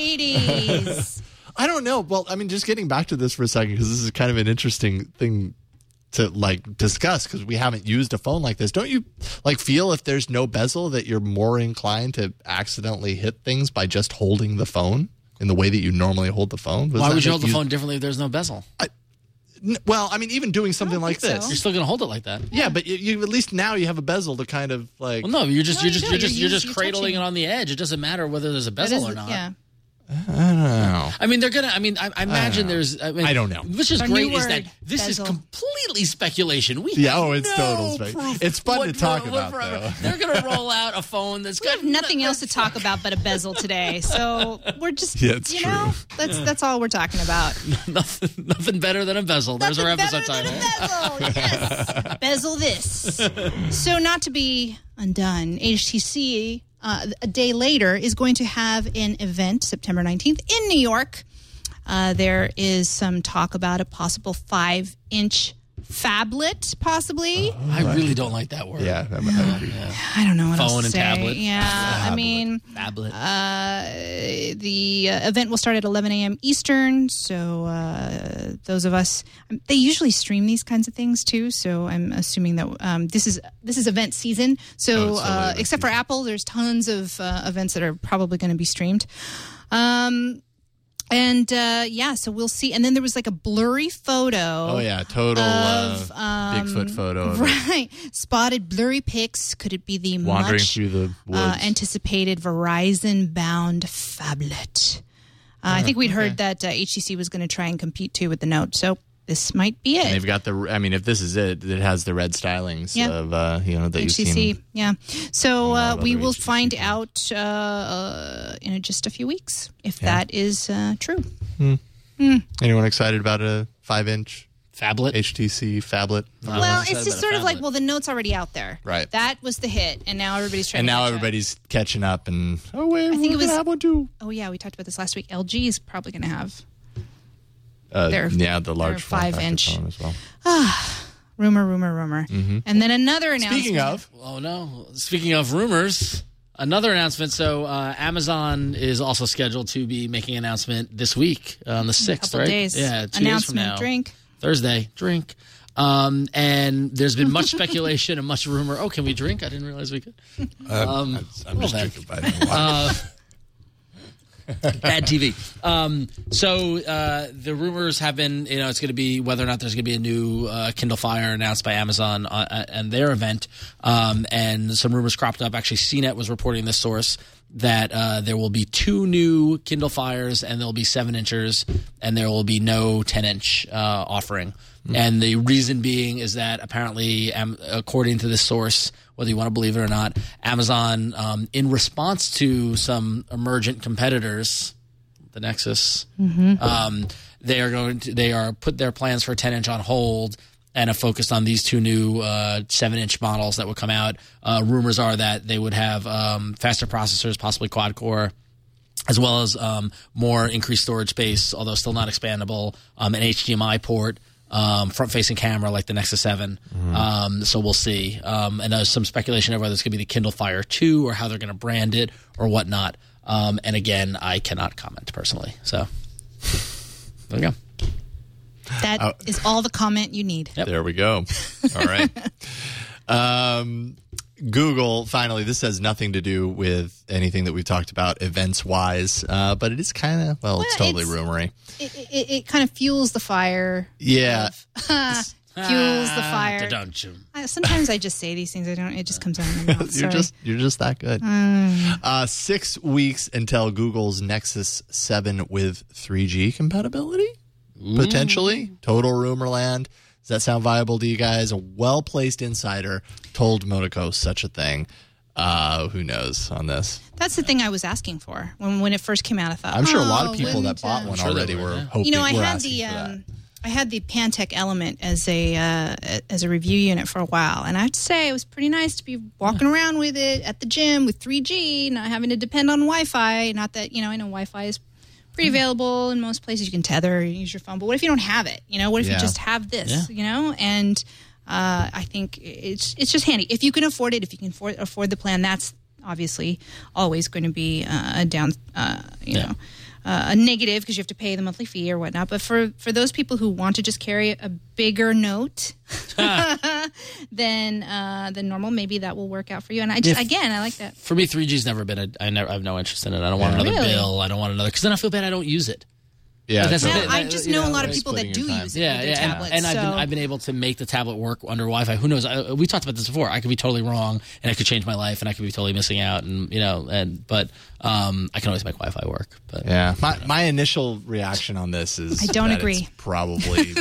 ladies. I don't know. Well, I mean, just getting back to this for a second, because this is kind of an interesting thing to like discuss, because we haven't used a phone like this. Don't you like feel if there's no bezel that you're more inclined to accidentally hit things by just holding the phone in the way that you normally hold the phone? Does Why that would you make hold the phone differently if there's no bezel? N- Well, I mean, even doing something like think this. so. You're still going to hold it like that. Yeah, but you, you at least now you have a bezel to kind of like. Well, no, you're just No, you're you just don't. you're just You're you're using- just you're cradling touching. it on the edge. It doesn't matter whether there's a That bezel is- or not. Yeah. I don't know. I mean, they're gonna. I mean, I, I imagine know. there's. I, mean, I don't know. Which is Our great new is that word, this bezel. is completely speculation. We Yeah, have oh, it's no total spec- proof it's fun to what- talk what- about, what- though. They're gonna roll out a phone that's We got have nothing else to talk about but a bezel today, so we're just Yeah, it's you true. know that's that's all we're talking about. nothing, nothing better than a bezel. There's our Nothing episode better title. than a bezel. Yes, bezel this. So not to be undone, H T C uh, a day later is going to have an event September nineteenth in New York. Uh, there is some talk about a possible five-inch phablet, possibly. I really don't like that word. Yeah, I, I agree. I don't know what else Phone to and say. tablet. Yeah, I mean. Tablet. Uh, the uh, event will start at eleven a.m. Eastern. So uh, those of us, um, they usually stream these kinds of things too. So I'm assuming that um, this is this is event season. So Oh, it's totally uh, event except for Apple, there's tons of uh, events that are probably going to be streamed. Um, and uh, yeah, so we'll see. And then there was like a blurry photo. Oh yeah, total Of, uh, um, Bigfoot photo of it Right. Spotted blurry pics. Could it be the wandering much through the woods. uh, anticipated Verizon bound phablet? Uh, I think we'd heard that uh, H T C was going to try and compete too with the Note. So this might be And it. they've got the. I mean, if this is it, it has the red stylings Yeah. of uh, you know that H T you've C, seen. yeah. So lot uh, of we other will H T C find things. out uh, uh, in just a few weeks if that is uh, true. Anyone excited about a five-inch Phablet. H T C phablet? Well, excited it's just about a sort of like, phablet. well, the Note's already out there. Right. That was the hit, and now everybody's trying And to now catch up. everybody's catching up, and oh wait, think we're it gonna was- have one too. Oh, yeah, we talked about this last week. L G is probably going to have. Uh, Their- yeah, the large their form factor five-inch. phone as well. Rumor, rumor, rumor. And then another announcement. Speaking of, Oh no! Speaking of rumors, another announcement. So uh, Amazon is also scheduled to be making an announcement this week uh, on the sixth, couple right? days. Yeah, two Announcement, days from now. drink. Thursday, drink. Um, and there's been much speculation and much rumor. Oh, can we drink? I didn't realize we could. Um, I'm well just then. drinking by the water. Bad T V. Um, so uh, the rumors have been, you know, it's going to be whether or not there's going to be a new uh, Kindle Fire announced by Amazon uh, and their event. Um, and some rumors cropped up. Actually, C net was reporting this source that uh, there will be two new Kindle Fires and there will be seven inchers and there will be no ten inch uh, offering. Mm-hmm. And the reason being is that apparently, um, according to this source, whether you want to believe it or not, Amazon, um, in response to some emergent competitors, the Nexus, mm-hmm. um, they are going to they are put their plans for ten inch on hold and have focused on these two new uh, seven inch models that would come out. Uh, rumors are that they would have um, faster processors, possibly quad core, as well as um, more increased storage space, although still not expandable, um, an H D M I port. Um, front-facing camera like the Nexus seven. Mm-hmm. Um, so we'll see. Um, and there's some speculation of whether it's going to be the Kindle Fire two or how they're going to brand it or whatnot. Um, and again, I cannot comment personally. So there we go. That uh, is all the comment you need. Yep. There we go. All right. um, Google, finally, this has nothing to do with anything that we've talked about events-wise, uh, but it is kind of, well, well, it's totally it's, rumory. It, it, it kind of fuels the fire. Yeah. Of, uh, fuels the fire. Don't you? I, sometimes I just say these things. I don't. It just comes out of my mouth. you're just you're just that good. Mm. Uh, six weeks until Google's Nexus seven with three G compatibility, Ooh. potentially. Total rumor land. Does that sound viable to you guys? A well-placed insider told Monaco such a thing. Uh, who knows on this? That's the thing I was asking for when when it first came out. I thought I'm sure oh, a lot of people that bought one sure already were, were yeah. hoping. You know, I were had asking the for that. um, I had the Pantech Element as a uh, as a review unit for a while, and I have to say it was pretty nice to be walking yeah. around with it at the gym with three G, not having to depend on Wi-Fi. Not that you know, I know Wi-Fi is pretty available in most places. You can tether, you use your phone, but what if you don't have it? You know, what if yeah. you just have this? Yeah. You know, and uh, I think it's it's just handy if you can afford it. If you can afford, afford the plan, that's obviously always going to be uh, a down, uh, you yeah. know, uh, a negative because you have to pay the monthly fee or whatnot. But for for those people who want to just carry a bigger note than uh, than normal, maybe that will work out for you. And I just if, again, I like that. For me, three G's never been. A, I never. I have no interest in it. I don't want yeah. another really? bill. I don't want another because then I feel bad I don't use it. Yeah, that's well, the, I just know, know a lot of people that do use it yeah, with their yeah, tablets. And, and so. I've, been, I've been able to make the tablet work under Wi-Fi. Who knows? I, we talked about this before. I could be totally wrong, and it could change my life, and I could be totally missing out. And you know, and but um, I can always make Wi-Fi work. But yeah, my my initial reaction on this is I don't that agree. It's probably.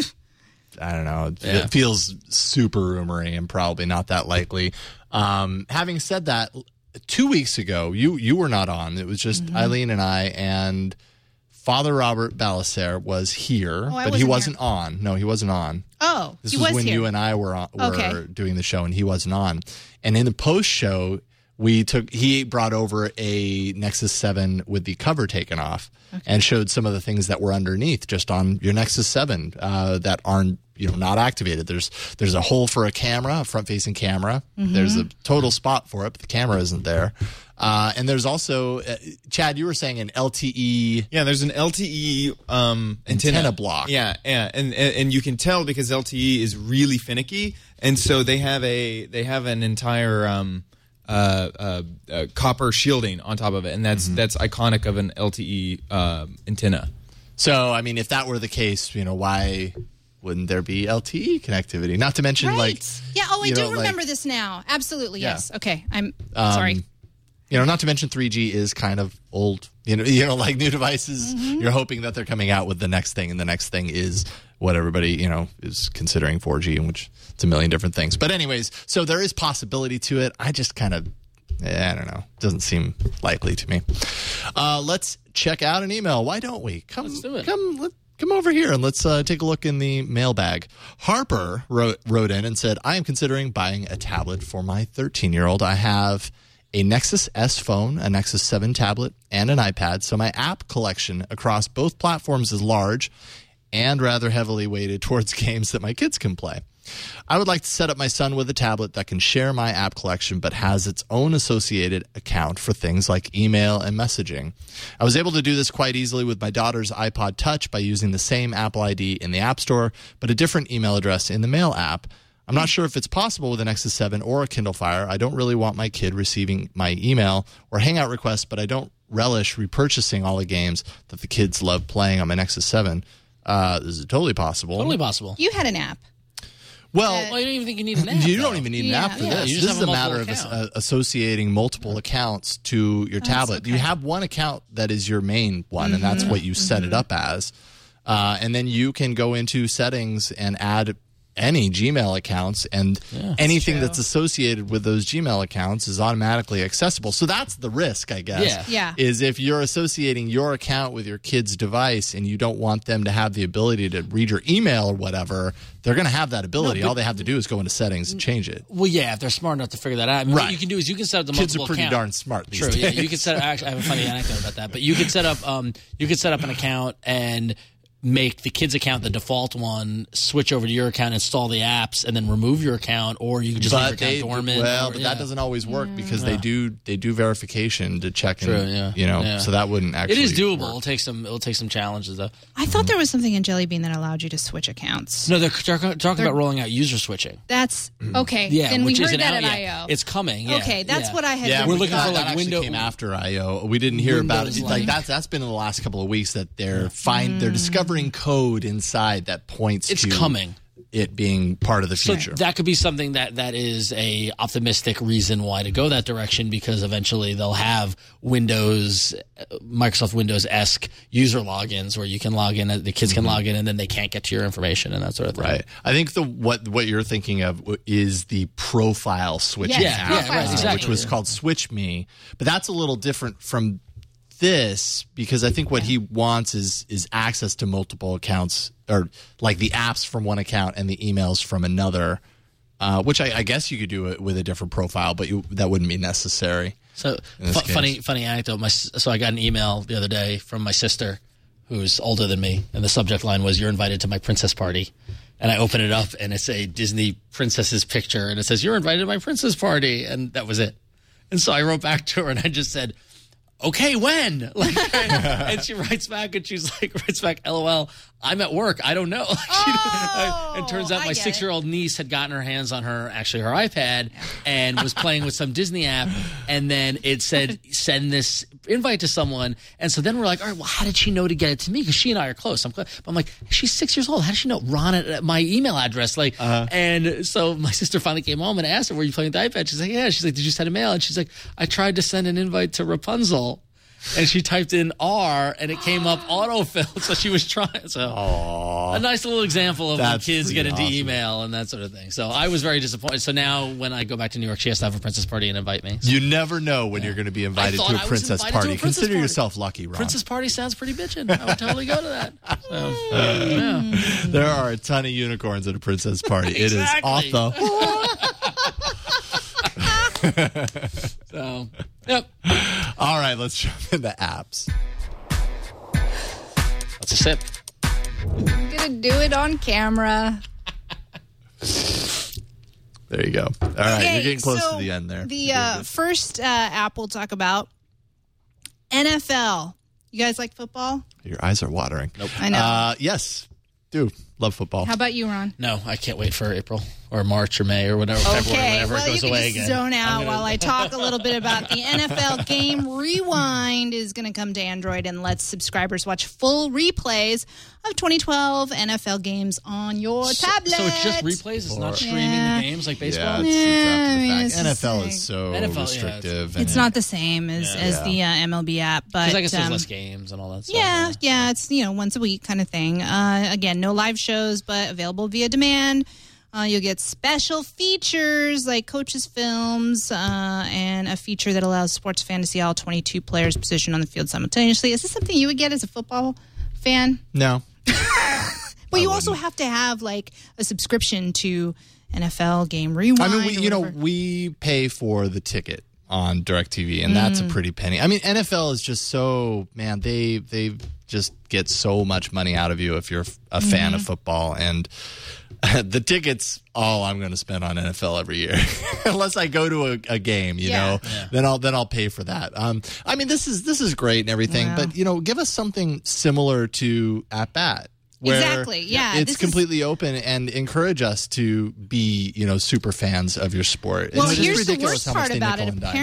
I don't know. It, yeah. it feels super rumory and probably not that likely. Um, having said that, two weeks ago, you you were not on. It was just mm-hmm. Eileen and I, and Father Robert Ballecer was here, oh, but wasn't he wasn't here. on. No, he wasn't on. Oh, this he was, was when here. you and I were on, were okay. doing the show, and he wasn't on. And in the post show, we took he brought over a Nexus seven with the cover taken off, okay. and showed some of the things that were underneath, just on your Nexus seven uh, that aren't you know not activated. There's there's a hole for a camera, a front facing camera. Mm-hmm. There's a total spot for it, but the camera isn't there. Uh, and there's also, uh, Chad, you were saying an L T E. Yeah, there's an L T E um, antenna. antenna block. Yeah, yeah, and, and and you can tell because L T E is really finicky, and so they have a they have an entire um, uh, uh, uh, copper shielding on top of it, and that's mm-hmm. that's iconic of an L T E uh, antenna. So, I mean, if that were the case, you know, why wouldn't there be L T E connectivity? Not to mention, right. like, yeah. Oh, I you do know, remember like, this now. Absolutely, yeah. yes. Okay, I'm um, sorry. You know, not to mention three G is kind of old. You know, you know, like new devices. Mm-hmm. You're hoping that they're coming out with the next thing, and the next thing is what everybody you know is considering four G, in which it's a million different things. But anyways, so there is possibility to it. I just kind of, eh, I don't know, doesn't seem likely to me. Uh, let's check out an email. Why don't we? Come, let's do it. Come, let, come over here and let's uh, take a look in the mailbag. Harper wrote wrote in and said, "I am considering buying a tablet for my thirteen-year-old. I have a Nexus S phone, a Nexus seven tablet, and an iPad, so my app collection across both platforms is large and rather heavily weighted towards games that my kids can play. I would like to set up my son with a tablet that can share my app collection but has its own associated account for things like email and messaging. I was able to do this quite easily with my daughter's iPod Touch by using the same Apple I D in the App Store, but a different email address in the Mail app. I'm not sure if it's possible with a Nexus seven or a Kindle Fire. I don't really want my kid receiving my email or Hangout requests, but I don't relish repurchasing all the games that the kids love playing on my Nexus seven, uh, this is totally possible. Totally possible. You had an app. Well, Well, you don't even think you need an app. you though. don't even need an Yeah, app for yeah. this. You just This have is a a matter of multiple as- account. uh, associating multiple accounts to your tablet. You okay. have one account that is your main one, and that's what you set it up as. Uh, and then you can go into settings and add any Gmail accounts, and anything true. that's associated with those Gmail accounts is automatically accessible. So that's the risk, I guess. Yeah. Yeah. Is if you're associating your account with your kid's device and you don't want them to have the ability to read your email or whatever, they're going to have that ability. All they have to do is go into settings and change it. Well, yeah, if they're smart enough to figure that out. I mean, Right. What you can do is you can set up the Kids are multiple pretty account. darn smart these True. days. Yeah, you can set. Actually, I have a funny anecdote about that. But you could set up. Um, you could set up an account and make the kid's account the default one, switch over to your account, install the apps, and then remove your account, or you can just leave your But account they, dormant. well, or- but yeah. that doesn't always work because they do they do verification to check. True, and, yeah. You know, Yeah. so that wouldn't It actually. is doable. work. It'll take some. It'll take some challenges though. I thought there was something in Jelly Bean that allowed you to switch accounts. No, they're, they're talking about rolling out user switching. That's okay. Yeah, then we which heard isn't that out at yet. I O. It's coming. Yeah, Okay, that's yeah. what I had. Yeah, been we're we- looking that, for, like, that actually window- came after I O. We didn't hear about it. Windows Like like- that's that's been in the last couple of weeks that they're find they're discovering code inside that points It's to coming. it being part of the So future. that could be something that that is a optimistic reason why to go that direction, because eventually they'll have Windows, uh, Microsoft Windows-esque user logins where you can log in, the kids can log in, and then they can't get to your information and that sort of thing. Right. I think the what what you're thinking of is the profile switching Yes, app, Yeah, yeah, right, uh, exactly. which was called Switch Me. But that's a little different from this because I think what he wants is is access to multiple accounts, or like the apps from one account and the emails from another. Uh, which I, I guess you could do it with a different profile, but you, that wouldn't be necessary. So In this fu- case. funny, funny anecdote. My s- so I got an email the other day from my sister, who's older than me, and the subject line was "You're invited to my princess party." And I open it up, and it's a Disney princess's picture, and it says "You're invited to my princess party," and that was it. And so I wrote back to her, and I just said, "Okay, when?" Like, and she writes back, and she's like, writes back, "LOL, I'm at work. I don't know." Like, she- Oh, and it turns out I my get it. six-year-old niece had gotten her hands on her, actually her iPad, and was playing with some Disney app, and then it said, "Send this invite to someone." And so then we're like, all right, well, how did she know to get it to me? Because she and I are close. I'm, close. But I'm like, she's six years old. How does she know Ron at my email address? Like, and so my sister finally came home and asked her, "Were you playing with the iPad?" She's like, "Yeah." She's like, "Did you send a mail?" And she's like, "I tried to send an invite to Rapunzel." And she typed in R, and it came up autofilled. So she was trying. So a nice little example of when That's kids get pretty into awesome. email and that sort of thing. So I was very disappointed. So now when I go back to New York, she has to have a princess party and invite me. So You never know when you're going to be invited thought to I a was princess invited to a party. princess Consider party. yourself lucky, Ron. princess party sounds pretty bitchin'. I would totally go to that. So, yeah. There are a ton of unicorns at a princess party. It is off Exactly. the. So, yep. All right, let's jump into apps. That's a sip. I'm gonna do it on camera. There you go. All right, Okay, you're getting close so to the end there. The You're uh, good. first uh, app we'll talk about, N F L. You guys like football? Your eyes are watering. Nope. I know. Uh, yes, do love football. How about you, Ron? No, I can't wait for April or March or May or whatever, February, Okay, whenever well, it you goes can away just again. zone I'm out gonna- while I talk a little bit about the N F L Game Rewind is going to come to Android and lets subscribers watch full replays of twenty twelve N F L games on your So, tablet. so it's just replays? It's not streaming Yeah. the games like baseball? Yeah, it's, it's Yeah, I after the mean, fact. it's N F L just is so N F L, yeah, restrictive. It's and not the same as, Yeah. as the uh, M L B app, but Because I guess there's um, less games and all that stuff. Yeah, yeah, it's you know once a week kind of thing. Uh, again, no live shows, but available via demand. Uh, you'll get special features like coaches' films uh, and a feature that allows sports fan to see all twenty-two players positioned on the field simultaneously. Is this something you would get as a football fan? No. Well, you also have to have like a subscription to N F L Game Rewind. I mean, we, or you know, whatever. we pay for the ticket on DirecTV, and that's Mm. a pretty penny. I mean, N F L is just so, man, they they just get so much money out of you if you're a fan Mm-hmm. of football, and the ticket's all I'm going to spend on N F L every year, unless I go to a, a game, you Yeah. know. Then I'll then I'll pay for that. Um, I mean, this is this is great and everything, Wow. but you know, give us something similar to At Bat. Where Exactly, yeah, it's this is- completely open, and encourage us to be, you know, super fans of your sport. Well, It's just here's the ridiculous worst how much part they about it. nickel and dime Apparent, you.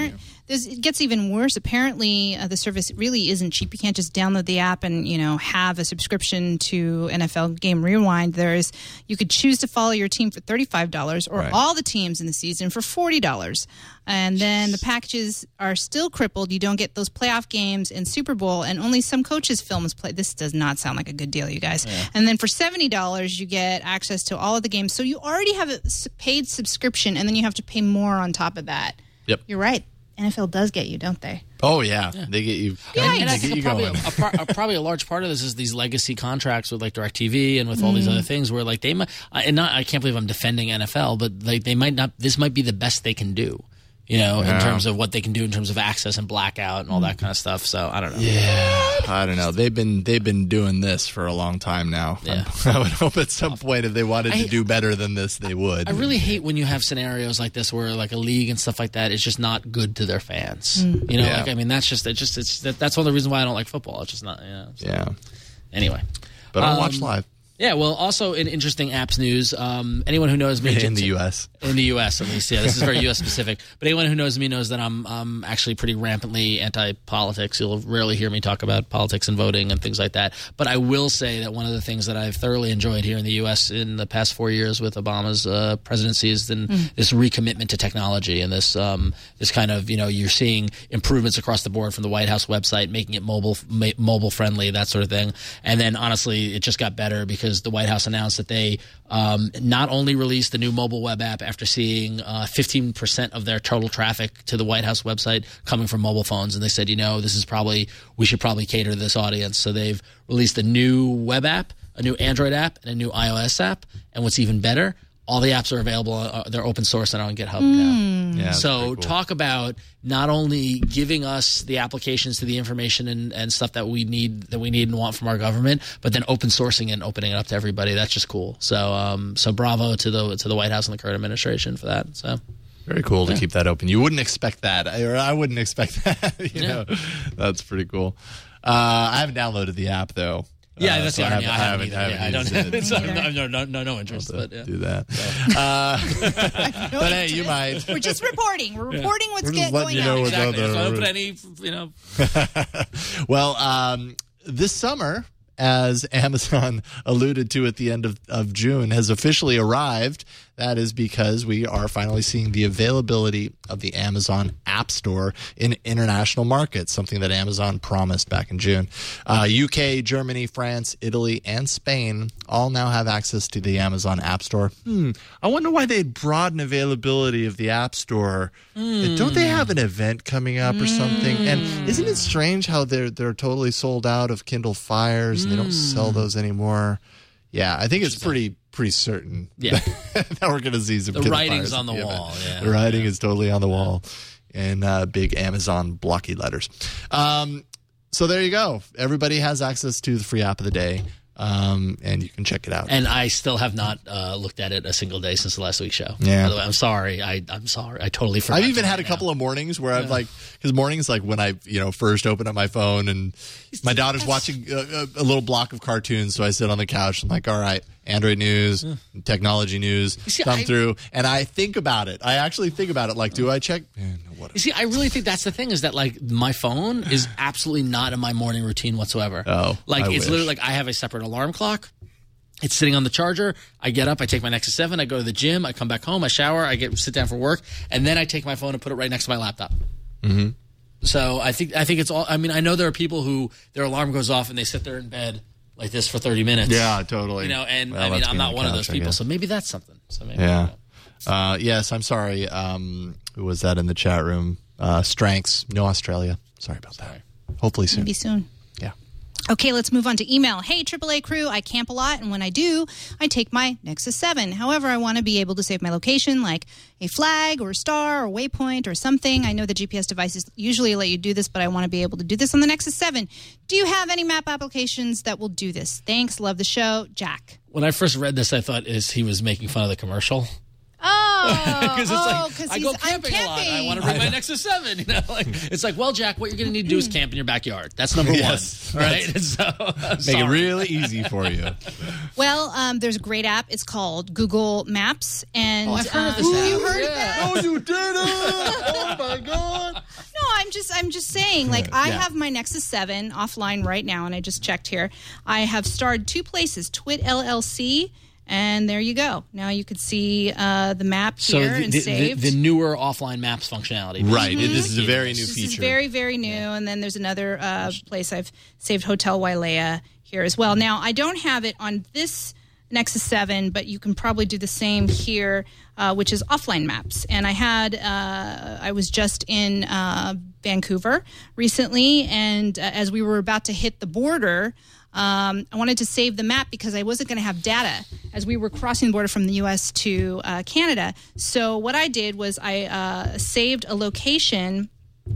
there's, it gets even worse. Apparently, uh, the service really isn't cheap. You can't just download the app and, you know, have a subscription to N F L Game Rewind. There's you could choose to follow your team for thirty-five dollars or Right. all the teams in the season for forty dollars. And then the packages are still crippled. You don't get those playoff games and Super Bowl, and only some coaches' films play. This does not sound like a good deal, you guys. Yeah. And then for seventy dollars, you get access to all of the games. So you already have a paid subscription, and then you have to pay more on top of that. Yep. You're right. N F L does get you, don't they? Oh, yeah. yeah. They get you. Yeah, And I they get think you probably going. a, a, par- a, probably a large part of this is these legacy contracts with like DirecTV and with all these other things where like they might, and not, I can't believe I'm defending N F L, but like they might not, this might be the best they can do, you know, Yeah. in terms of what they can do in terms of access and blackout and all that kind of stuff. So I don't know. Yeah, I don't know. They've been they've been doing this for a long time now. Yeah. I would hope at some point if they wanted to I- do better than this, they would. I really hate when you have scenarios like this where like a league and stuff like that is just not good to their fans. You know, Yeah. like I mean that's just it just it's that, that's one of the reasons why I don't like football. It's just not, you know. So. Yeah, Anyway. but I'll Um, watch live Yeah, well, also in interesting apps news, um, anyone who knows me in the U S in the U S at least, yeah, this is very U S specific. But anyone who knows me knows that I'm um, actually pretty rampantly anti-politics. You'll rarely hear me talk about politics and voting and things like that. But I will say that one of the things that I've thoroughly enjoyed here in the U S in the past four years with Obama's uh, presidency is then mm. this recommitment to technology and this um, this kind of, you know, you're seeing improvements across the board from the White House website, making it mobile ma- mobile friendly, that sort of thing. And then honestly, it just got better because the White House announced that they um, not only released the new mobile web app after seeing uh, fifteen percent of their total traffic to the White House website coming from mobile phones, and they said, you know, this is probably we should probably cater to this audience. So they've released a new web app, a new Android app, and a new iOS app. And what's even better, all the apps are available. Uh, they're open source and on GitHub Mm. now. Yeah, that's so pretty cool. talk about not only giving us the applications to the information and, and stuff that we need that we need and want from our government, but then open sourcing it and opening it up to everybody. That's just cool. So um, so bravo to the to the White House and the current administration for that. So Very cool to keep that open. You wouldn't expect that, or I wouldn't expect that. you Yeah. know, that's pretty cool. Uh, I haven't downloaded the app though. yeah, Uh, that's so the irony. I haven't, haven't, either. haven't Yeah, I don't. used it. So no, no, no, no, no interest. But yeah. do that. Uh, but hey, you might. We're just reporting. We're reporting what's We're just get, letting going you know on. what's out Exactly. there. So I don't put any, you know. Well, um, this summer, as Amazon alluded to at the end of, of June, has officially arrived. That is because we are finally seeing the availability of the Amazon App Store in international markets, something that Amazon promised back in June. Uh, U K, Germany, France, Italy, and Spain all now have access to the Amazon App Store. Hmm. I wonder why they'd broaden availability of the App Store. Mm. Don't they have an event coming up or something? And isn't it strange how they're they're totally sold out of Kindle Fires and they don't sell those anymore? Yeah, I think it's pretty pretty certain Yeah. that we're going to see some The Kindle writing's Fires on the at event. wall, yeah. The writing is totally on the wall in uh, big Amazon blocky letters. Um, so there you go. Everybody has access to the free app of the day, um, and you can check it out. And I still have not uh, looked at it a single day since the last week's show. Yeah. By the way, I'm sorry. I, I'm sorry. I totally forgot. I've even to had a right couple now. of mornings where I've like, because mornings like when I, you know, first open up my phone and my daughter's watching a, a, a little block of cartoons. So I sit on the couch and I'm like, all right, Android news, technology news, see, come I- through. And I think about it. I actually think about it. Like, do I check? Eh, no, what? You see, I really think that's the thing is that like my phone is absolutely not in my morning routine whatsoever. Oh, like I it's wish. literally like I have a separate alarm clock. It's sitting on the charger. I get up, I take my Nexus seven, I go to the gym, I come back home, I shower, I get sit down for work, and then I take my phone and put it right next to my laptop. Mm-hmm. So I think I think it's all. I mean, I know there are people who their alarm goes off and they sit there in bed like this for thirty minutes. Yeah, totally. You know, and Well, I mean, that's I'm being not on one the of couch, those I people. guess. So maybe that's something. So maybe, Yeah. Uh, yes, I'm sorry. Um, who was that in the chat room? Uh, Strengths, no Australia. Sorry about that. Hopefully soon. Maybe soon. Yeah. Okay, let's move on to email. Hey, triple A crew, I camp a lot, and when I do, I take my Nexus seven. However, I want to be able to save my location, like a flag or a star or waypoint or something. I know the G P S devices usually let you do this, but I want to be able to do this on the Nexus seven. Do you have any map applications that will do this? Thanks. Love the show. Jack. When I first read this, I thought is he was making fun of the commercial. Oh, Because it's oh, like 'cause I go he's- I'm camping, a lot. I camping. want to bring my Nexus seven. You know, like it's like, well, Jack, what you're going to need to do is camp in your backyard. That's number Yes. one, right? And so I'm Make it sorry. really easy for you. Well, um, there's a great app. It's called Google Maps. And Oh, I've heard of uh, this app. You heard Yeah. of that? Oh, you did it! Oh my god! I'm just I'm just saying, like, I Yeah. have my Nexus seven offline right now, and I just checked here. I have starred two places, Twit L L C, and there you go. Now you could see uh, the map So here the, and the, the, saved. the newer offline maps functionality. Right. It- This is a very new This feature. is very, very new. And then there's another uh, place I've saved Hotel Wailea here as well. Now, I don't have it on this Nexus seven, but you can probably do the same here, uh, which is offline maps. And I had, uh, I was just in uh, Vancouver recently, and uh, as we were about to hit the border, um, I wanted to save the map because I wasn't going to have data as we were crossing the border from the U S to uh, Canada. So what I did was I uh, saved a location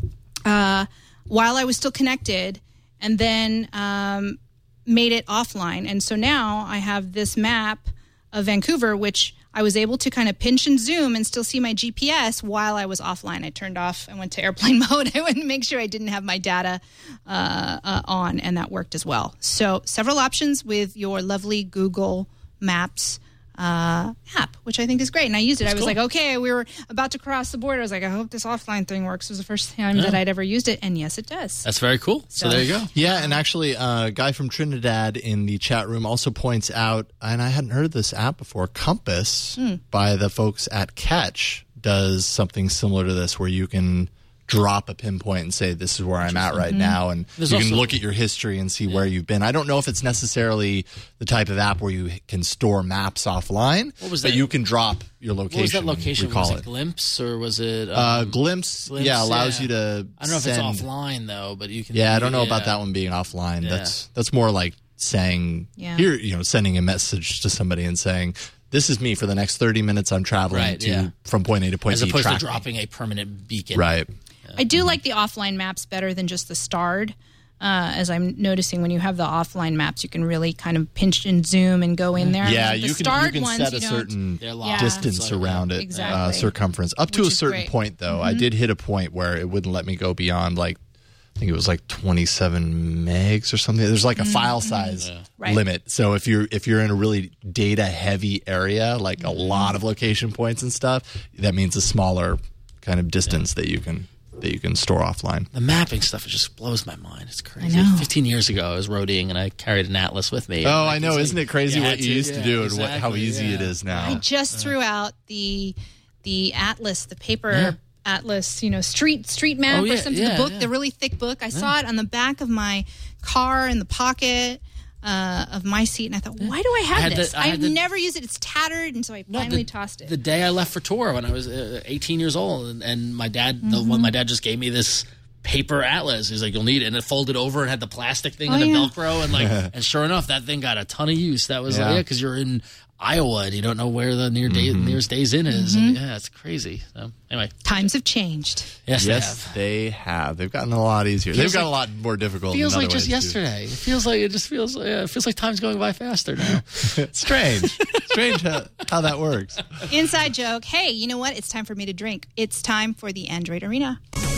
uh, while I was still connected, and then um, made it offline. And so now I have this map of Vancouver, which I was able to kind of pinch and zoom and still see my G P S while I was offline. I turned off and went to airplane mode. I wanted to make sure I didn't have my data uh, uh, on, and that worked as well. So several options with your lovely Google Maps uh, app, which I think is great. And I used it. I was like, okay, we were about to cross the border. I was like, I hope this offline thing works. It was the first time that I'd ever used it. And yes, it does. That's very cool. So, there you go. Yeah, and actually, uh, a guy from Trinidad in the chat room also points out, and I hadn't heard of this app before, Compass by the folks at Catch does something similar to this, where you can drop a pinpoint and say, this is where I'm at right now, and There's you can also- look at your history and see where you've been. I don't know if it's necessarily the type of app where you can store maps offline, What was but that? you can drop your location. What was that location? Recall Was it it. Glimpse or was it? Um, Uh, Glimpse, Glimpse, yeah, allows yeah. you to I don't know send, if it's offline though, but you can. Yeah, I don't know about yeah. that one being offline. Yeah. That's that's more like saying Yeah. here, you know, sending a message to somebody and saying, "This is me for the next thirty minutes. I'm traveling Right, to yeah. from point A to point As B." opposed to track me." dropping a permanent beacon. Right. I do like the offline maps better than just the starred. Uh, as I'm noticing, when you have the offline maps, you can really kind of pinch and zoom and go in there. Yeah, the you can you starred can ones, set you a don't- certain They're locked. distance So, yeah. around it, uh, Exactly. circumference up to Which a is certain great. point. Though I did hit a point where it wouldn't let me go beyond like I think it was like twenty-seven megs or something. There's like a file size Right. limit. So if you're if you're in a really data heavy area, like a lot of location points and stuff, that means a smaller kind of distance that you can that you can store offline. The mapping stuff, it just blows my mind. It's crazy. I know. Fifteen years ago, I was roadieing and I carried an atlas with me. Oh, And, like, I know. it's like, Isn't it crazy you what had you to- used to yeah, do and what, how exactly, easy yeah. it is now? I just threw out the the atlas, the paper atlas, you know, street street map Oh, yeah, or something. yeah, the book, yeah. the really thick book. I saw it on the back of my car in the pocket uh, of my seat, and I thought, why do I have I had this? the- I had I've the- never used it. It's tattered, and so I No, finally the, tossed it. The day I left for tour when I was uh, eighteen years old, and, and my dad, the Mm-hmm. one my dad just gave me this paper atlas. He's like, "You'll need it," and it folded over and had the plastic thing Oh, and the yeah. Velcro, and like, and sure enough, that thing got a ton of use. That was Yeah. yeah, because you're in Iowa and you don't know where the near day, nearest days in is. Mm-hmm. And yeah, it's crazy. So anyway, Times have changed. yes, they Yes, have. they have. They've gotten a lot easier. Feels They've got like- a lot more difficult. Feels in like other just ways, too. yesterday. It feels like it just feels. Yeah, it feels like time's going by faster now. Strange. Strange how, how that works. Inside joke. Hey, you know what? It's time for me to drink. It's time for the Android Arena.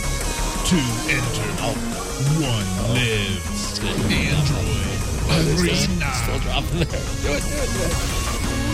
Two enter, one lives. Android Arena. Still dropping there. Do it, do it, do it.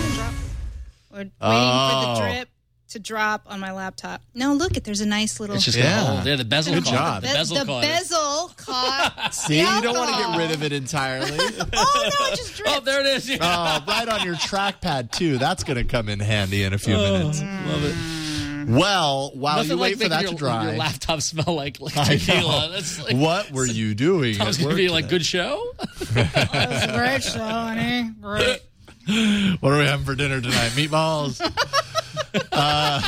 We're waiting Oh. for the drip to drop on my laptop. No, look it. There's a nice little. It's just Yeah. gonna hold. Yeah, the bezel Good caught job. it. the, The bezel the caught it. bezel caught. See, you don't want to get rid of it entirely. Oh no, it just dripped. Oh, there it is. Yeah. Oh, right on your trackpad too. That's going to come in handy in a few minutes. Love it. Well, while Nothing you like wait for making that your, to dry, your laptop smell like, like I tequila. know. That's like, what were you doing? I was at going to work be like, today? good show? That was great show, honey. Great. What are we having for dinner tonight? Meatballs. uh,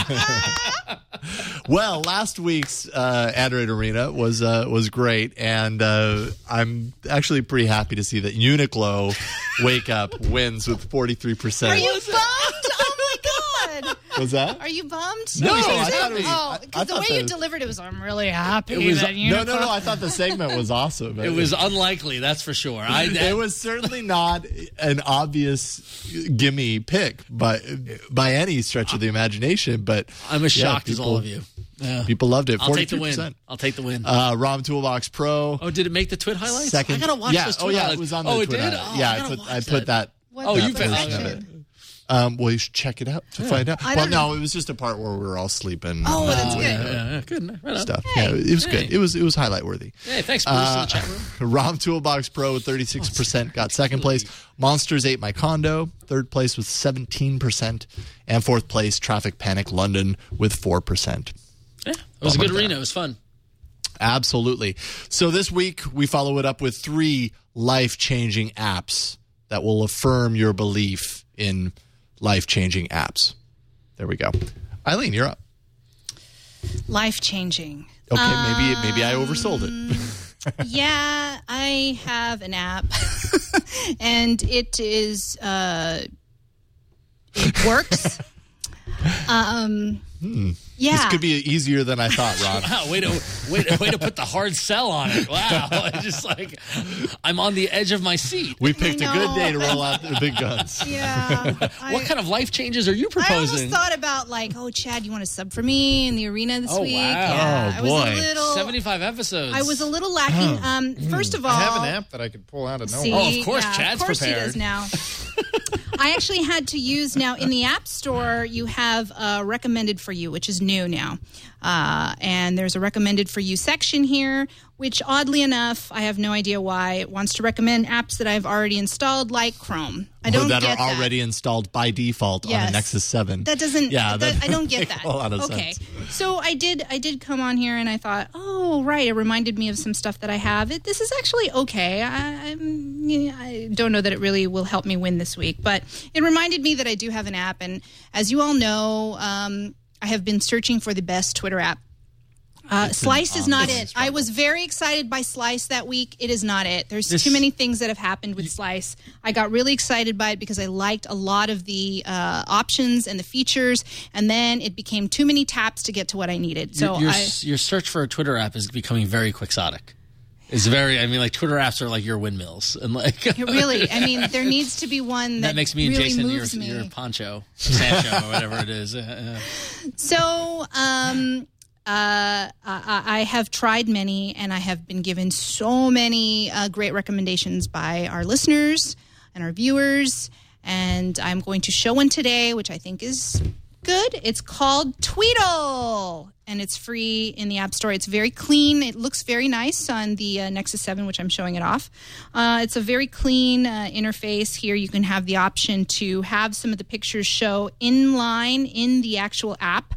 well, last week's uh, Android Arena was uh, was great, and uh, I'm actually pretty happy to see that Uniqlo Wake Up wins with forty-three percent. Are you bummed? Oh my god. Was that? Are you bummed? No, Because I you- thought it was- Oh, I- I because the thought way you that- delivered it was, I'm really happy. It was- that No, no, Uniqlo- no. I thought the segment was awesome. It was unlikely, that's for sure. I, It was certainly not an obvious gimme pick by by any stretch of the imagination, but I'm as yeah, shocked as all people- of you. Yeah. People loved it. I'll take the forty-three win. percent. I'll take the win. Uh, ROM Toolbox Pro. oh, did it make the Twit highlights? Second. I gotta watch yeah. those oh Twit yeah, highlights. it was on the Oh, it Twitter. did? Oh, yeah, I I gotta put watch I put that. What Oh, the you version found of it. it. Um, well, you should check it out to Yeah. find out. I Well, don't no, it was just a part where we were all sleeping. Oh, and, that's uh, good. Yeah, yeah, yeah. Good. Right on. Stuff. Hey. Yeah, it was Hey. good. It was it was highlight worthy. Hey, thanks, Bruce, in the chat room. ROM Toolbox Pro with thirty-six percent got second place. Monsters ate My Condo, third place with seventeen percent. And fourth place, Traffic Panic London with four percent. Yeah, it was a Bummer good there. arena. It was fun. Absolutely. So this week, we follow it up with three life-changing apps that will affirm your belief in life-changing apps. There we go. Eileen, you're up. Life changing. Okay, maybe maybe I oversold it. Yeah, I have an app, and it is uh, it works. um, yeah, This could be easier than I thought, Ron. Wow, way to way to, way to put the hard sell on it. Wow, it's just like I'm on the edge of my seat. We picked a good know. day to roll out the big guns. yeah. I, What kind of life changes are you I almost proposing? thought about like, oh, Chad, you want to sub for me in the arena this Oh, week? wow. Yeah, Oh, I was boy. a little. seventy-five episodes. I was a little lacking. Um, first of all, I have an app that I could pull out of nowhere. See, Oh, of course, yeah, Chad's of course prepared. he does now. I actually had to use now in the App Store. You have uh, recommended for you, which is new now, uh, and there's a recommended for you section here. Which, oddly enough, I have no idea why it wants to recommend apps that I've already installed, like Chrome. I don't that get are already installed by default on Yes. a Nexus seven. That doesn't. Yeah, that, that I don't get makes that. a lot of okay, sense. so I did. I did come on here, and I thought, oh, right. It reminded me of some stuff that I have. It, this is actually okay. I, I'm, yeah, I don't know that it really will help me win this week, but it reminded me that I do have an app, and as you all know, um, I have been searching for the best Twitter app. Uh, Slice is not it. I was very excited by Slice that week. It is not it. There's This- too many things that have happened with Slice. I got really excited by it because I liked a lot of the uh, options and the features, and then it became too many taps to get to what I needed. So your, your, I, your search for a Twitter app is becoming very quixotic. It's very. I mean, like Twitter apps are like your windmills, and like really, I mean, there needs to be one that, that makes me and really Jason your, moves me. your poncho, Sancho, or whatever it is. Uh, uh. So, um, uh, I, I have tried many, and I have been given so many uh, great recommendations by our listeners and our viewers. And I'm going to show one today, which I think is good. It's called Tweedle, and it's free in the App Store. It's very clean. It looks very nice on the uh, Nexus seven, which I'm showing it off. Uh, it's a very clean uh, interface. Here you can have the option to have some of the pictures show inline in the actual app.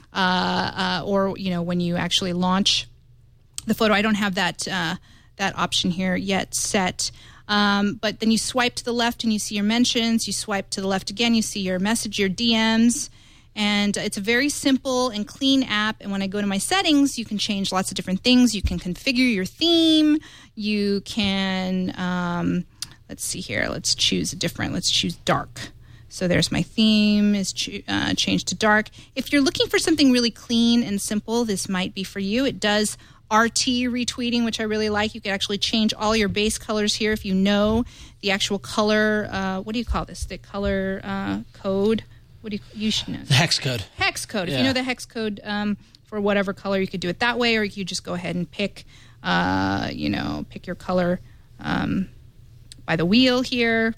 Uh, uh, or, you know, when you actually launch the photo. I don't have that uh, that option here yet set. Um, but then you swipe to the left and you see your mentions. You swipe to the left again, you see your message, your D Ms. And it's a very simple and clean app. And when I go to my settings, you can change lots of different things. You can configure your theme. You can, um, let's see here. Let's choose a different, let's choose dark. So there's my theme is ch- uh, changed to dark. If you're looking for something really clean and simple, this might be for you. It does R T retweeting, which I really like. You can actually change all your base colors here if you know the actual color. Uh, what do you call this? The color uh, code. What do you? You should know. The hex code. Hex code. If Yeah. you know the hex code um, for whatever color, you could do it that way, or you could just go ahead and pick, uh, you know, pick your color um, by the wheel here.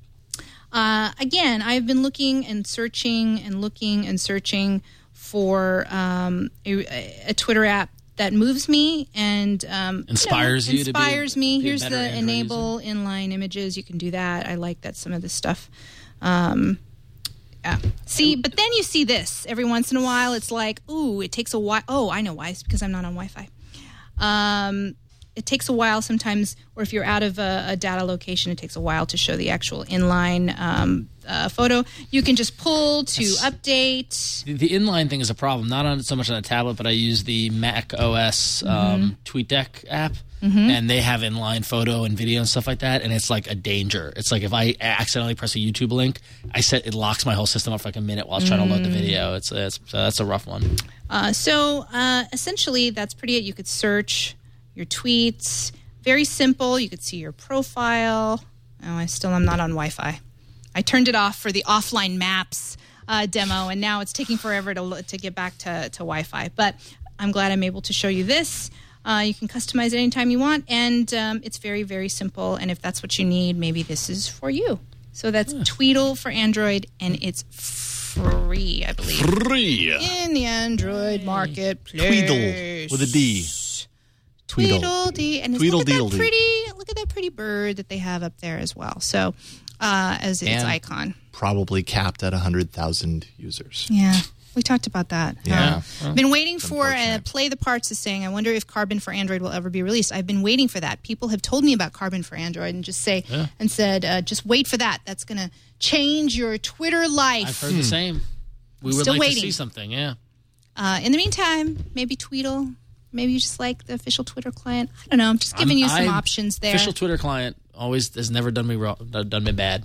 Uh, again, I've been looking and searching and looking and searching for um, a, a Twitter app that moves me and um, Inspires you, know, you to be a- inspires me. be a Here's better the Android enable inline images. You can do that. I like that some of this stuff. Um, yeah. See, but then you see this every once in a while. It's like, ooh, it takes a while. Oh, I know why. It's because I'm not on Wi-Fi. Um, it takes a while sometimes, or if you're out of a, a data location, it takes a while to show the actual inline um, uh, photo. You can just pull to Yes. update. The, the inline thing is a problem, not on so much on a tablet, but I use the Mac O S um, TweetDeck app, and they have inline photo and video and stuff like that, and it's like a danger. It's like if I accidentally press a YouTube link, I set it locks my whole system up for like a minute while I was trying to load the video. It's, it's so that's a rough one. Uh, so uh, essentially, that's pretty it. You could search your tweets. Very simple. You could see your profile. Oh, I still am not on Wi-Fi. I turned it off for the offline maps uh, demo, and now it's taking forever to lo- to get back to, to Wi-Fi. But I'm glad I'm able to show you this. Uh, you can customize it anytime you want, and um, it's very, very simple. And if that's what you need, maybe this is for you. So that's Tweedle for Android, and it's free, I believe. Free. In the Android marketplace. Tweedle with a D. Tweedle. Tweedledee. And Tweedle look at that deedledee. pretty look at that pretty bird that they have up there as well. So uh, as its And icon. Probably capped at one hundred thousand users. Yeah. We talked about that. Yeah. Uh, been waiting for uh, Play the Parts is saying, I wonder if Carbon for Android will ever be released. I've been waiting for that. People have told me about Carbon for Android and just say Yeah. and said, uh, just wait for that. That's going to change your Twitter life. I've heard the same. We would Still like waiting. to see something, yeah. Uh, in the meantime, maybe Tweedle. Maybe you just like the official Twitter client. I don't know. I'm just giving I'm- you some I'm- options there. Official Twitter client always has never done me wrong, done me bad.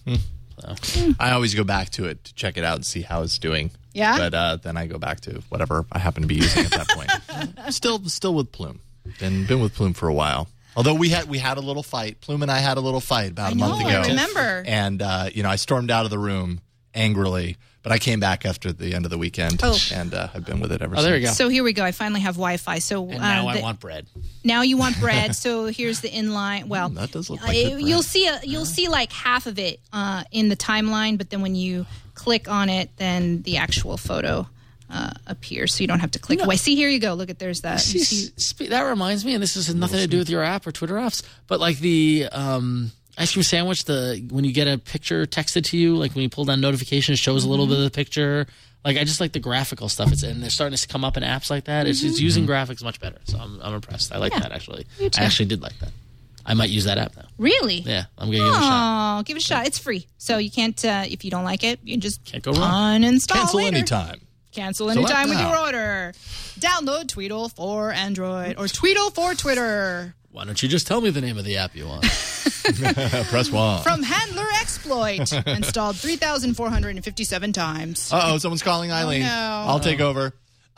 So. I always go back to it to check it out and see how it's doing. Yeah? But uh, then I go back to whatever I happen to be using at that point. Still, still with Plume. Been been with Plume for a while. Although we had we had a little fight. Plume and I had a little fight about I a month know, ago. I remember. And uh, you know, I stormed out of the room angrily, but I came back after the end of the weekend, Oh. and uh, I've been with it ever Oh, since. there you go. So here we go. I finally have Wi-Fi. So And uh, now I the- want bread. now you want bread. So here's the inline. Well, That does look uh, like good bread. you'll see a, you'll see like half of it uh, in the timeline, but then when you click on it, then the actual photo uh, appears. So you don't have to click away. See, here you go. Look at there's that. You See, see- spe- that reminds me, and this has nothing to do with your app or Twitter apps, but like the um, ice cream sandwich, the when you get a picture texted to you, like when you pull down notifications, it shows a little bit of the picture. Like I just like the graphical stuff. It's and they're starting to come up in apps like that. It's, it's using graphics much better. So I'm, I'm impressed. I like Yeah, that actually. me too. I actually did like that. I might use that app now. Really? Yeah, I'm gonna give it a shot. Oh, give it a shot. It's free, so you can't. Uh, if you don't like it, you just Can't go wrong. uninstall Cancel later. anytime. Cancel Select anytime with now. your order. Download Tweedle for Android or Tweedle for Twitter Why don't you just tell me the name of the app you want? Press one. from Handler Exploit. Installed three thousand four hundred fifty-seven times. Uh oh, someone's calling Eileen. no. I'll take over.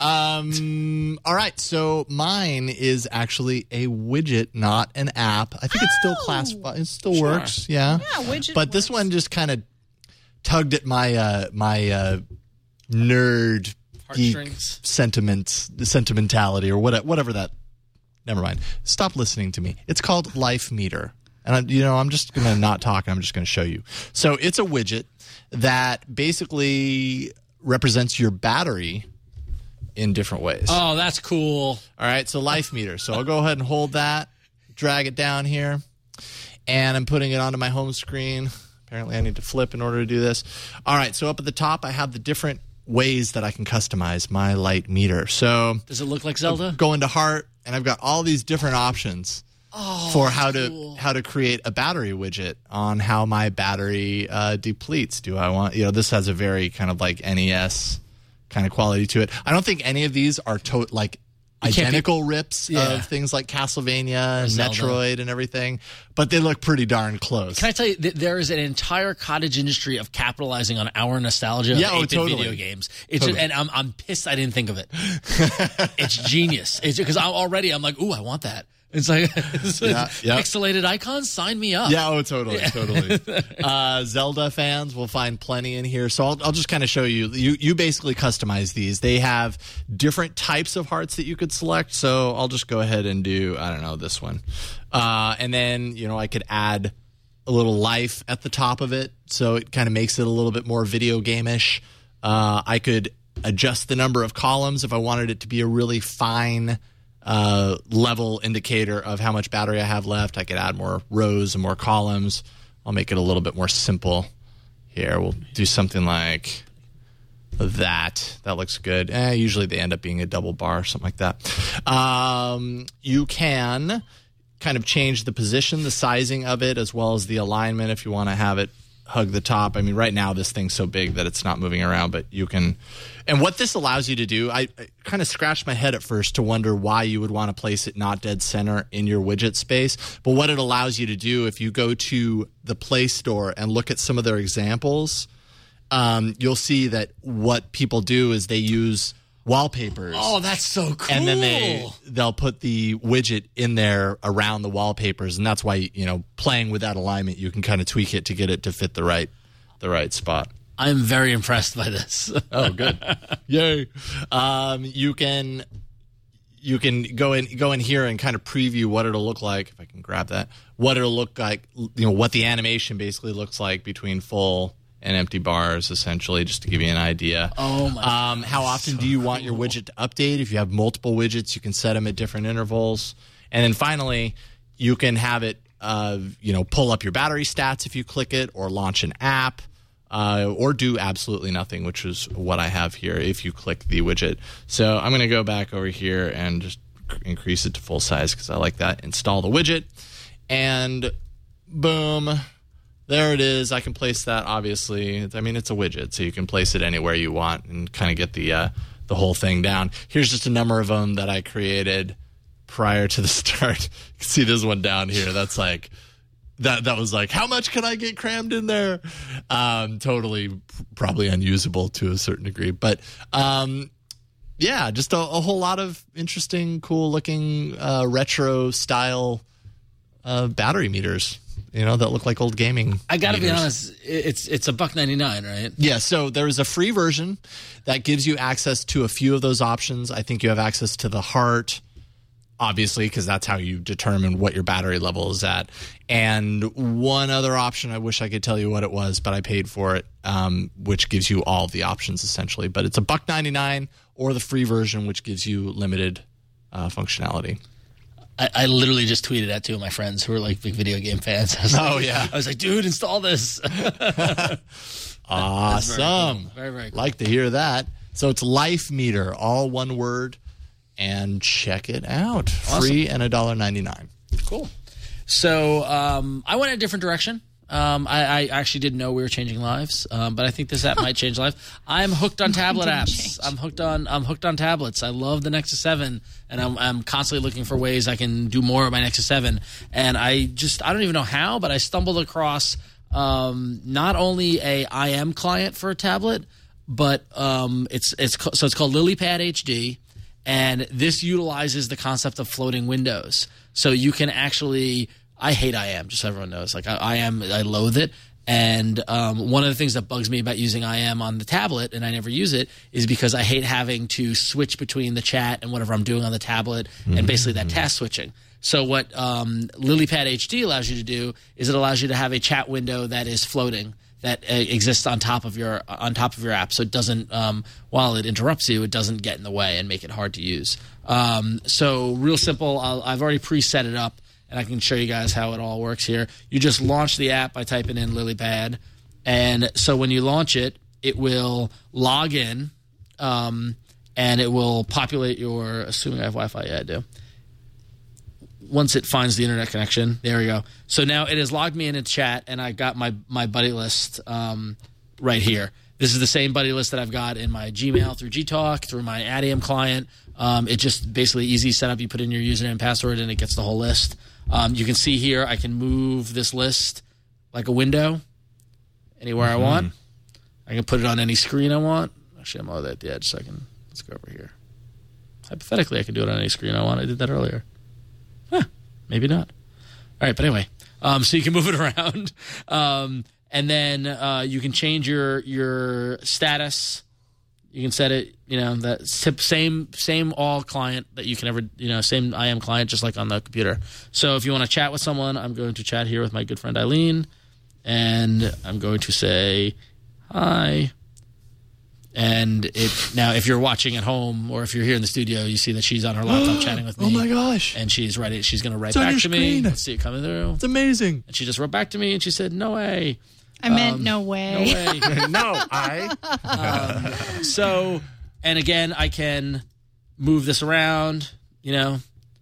Um, all right, so mine is actually a widget, not an app. I think it's still Oh. classified. It still works, yeah. Yeah, widget But this works. one just kind of tugged at my uh, my uh, nerd geek Heartstrings. sentiments, sentimentality, or what, whatever that. Never mind. Stop listening to me. It's called Life Meter. And, I, you know, I'm just going to not talk. I'm just going to show you. So it's a widget that basically represents your battery in different ways. Oh, that's cool. All right, so Life Meter. So I'll go ahead and hold that, drag it down here, and I'm putting it onto my home screen. Apparently I need to flip in order to do this. All right, so up at the top, I have the different ways that I can customize my light meter. So Does it look like Zelda? go into Heart, and I've got all these different options for how to how to create a battery widget on how my battery uh, depletes. Do I want, you know, this has a very kind of like N E S kind of quality to it. I don't think any of these are to- like can't be- identical rips Yeah. of things like Castlevania and Zelda. Metroid and everything, but they look pretty darn close. Can I tell you, th- there is an entire cottage industry of capitalizing on our nostalgia Yeah, of oh, eight-bit totally. video games. It's Totally. just, and I'm I'm pissed I didn't think of it. It's genius. It's because I'm already I'm like, ooh, I want that. It's like it's Yeah, yeah. pixelated icons. Sign me up. Yeah, oh, totally, totally. Uh, Zelda fans will find plenty in here. So I'll, I'll just kind of show you. You you basically customize these. They have different types of hearts that you could select. So I'll just go ahead and do, I don't know, this one. Uh, and then, you know, I could add a little life at the top of it. So it kind of makes it a little bit more video game-ish. Uh, I could adjust the number of columns if I wanted it to be a really fine uh, level indicator of how much battery I have left. I could add more rows and more columns. I'll make it a little bit more simple here. We'll do something like that. That looks good. Eh, usually they end up being a double bar, something like that. Um, you can kind of change the position, the sizing of it, as well as the alignment if you want to have it hug the top. I mean, right now this thing's so big that it's not moving around, but you can. And what this allows you to do, I, I kind of scratched my head at first to wonder why you would want to place it not dead center in your widget space. But what it allows you to do, if you go to the Play Store and look at some of their examples, um, you'll see that what people do is they use wallpapers. Oh, that's so cool. And then they they'll put the widget in there around the wallpapers, and that's why, you know, playing with that alignment, you can kind of tweak it to get it to fit the right the right spot. I'm very impressed by this. Oh, good. Yay. Um, you can you can go in go in here and kind of preview what it'll look like. If I can grab that, what it'll look like, you know, what the animation basically looks like between full and empty bars, essentially, just to give you an idea. Oh my! Um, how often do you want your widget to update? If you have multiple widgets, you can set them at different intervals. And then finally, you can have it, uh, you know, pull up your battery stats if you click it, or launch an app, uh, or do absolutely nothing, which is what I have here if you click the widget. So I'm going to go back over here and just increase it to full size because I like that. Install the widget, and boom. There it is. I can place that, obviously. I mean, it's a widget, so you can place it anywhere you want and kind of get the uh, the whole thing down. Here's just a number of them that I created prior to the start. You can see this one down here. That's like, that that was like, how much can I get crammed in there? Um, totally, probably unusable to a certain degree. But, um, yeah, just a, a whole lot of interesting, cool-looking, uh, retro-style uh, battery meters. You know, that look like old gaming. I got to be meters. honest, it's it's a buck ninety-nine, right? Yeah, so there is a free version that gives you access to a few of those options. I think you have access to the heart, obviously, because that's how you determine what your battery level is at. And one other option, I wish I could tell you what it was, but I paid for it, um, which gives you all of the options, essentially. But it's a buck ninety-nine, or the free version, which gives you limited uh, functionality. I, I literally just tweeted at two of my friends who are like big video game fans. I was Oh, like, yeah. I was like, dude, install this. Awesome. Very, cool. very, very cool. Like to hear that. So it's Life Meter, all one word, and check it out. Awesome. Free and one dollar ninety-nine. Cool. So um, I went in a different direction. Um, I, I actually didn't know we were changing lives, um, but I think this app might change life. I'm hooked on tablet Didn't apps. change. I'm hooked on I'm hooked on tablets. I love the Nexus seven, and I'm I'm constantly looking for ways I can do more with my Nexus seven. And I just I don't even know how, but I stumbled across um, not only a I M client for a tablet, but um, it's it's ca- so it's called LilyPad H D. And this utilizes the concept of floating windows. So you can actually, I hate I M, just so everyone knows. Like I, I am, I loathe it. And um, one of the things that bugs me about using I M on the tablet, and I never use it, is because I hate having to switch between the chat and whatever I'm doing on the tablet, mm-hmm. and basically that task switching. So what um, LilyPad H D allows you to do is it allows you to have a chat window that is floating, that uh, exists on top of your on top of your app, so it doesn't um, while it interrupts you, it doesn't get in the way and make it hard to use. Um, so real simple. I'll, I've already preset it up, and I can show you guys how it all works here. You just launch the app by typing in LilyPad, and so when you launch it, it will log in, um, and it will populate your. Assuming I have Wi-Fi, yeah, I do. Once it finds the internet connection, there we go. So now it has logged me in a chat, and I got my, my buddy list um, right here. This is the same buddy list that I've got in my Gmail through Gtalk, through my Adium client. Um, it just basically easy setup. You put in your username and password, and it gets the whole list. Um, you can see here I can move this list like a window anywhere mm-hmm. I want. I can put it on any screen I want. Actually, I'm over at the edge, so I can let's go over here. Hypothetically, I can do it on any screen I want. I did that earlier. Huh, maybe not. All right, but anyway, um, so you can move it around, um, and then uh, you can change your your status. You can set it, you know, that same same all client that you can ever, you know, same I M client, just like on the computer. So if you want to chat with someone, I'm going to chat here with my good friend Eileen, and I'm going to say hi. And it now, if you're watching at home or if you're here in the studio, you see that she's on her laptop chatting with me. Oh my gosh! And she's ready. She's going to write It's on back your to screen. me. Let's see it coming through. It's amazing. And she just wrote back to me and she said, "No way." I meant Um, no way. No way. No, I. um, so, and again, I can move this around, you know.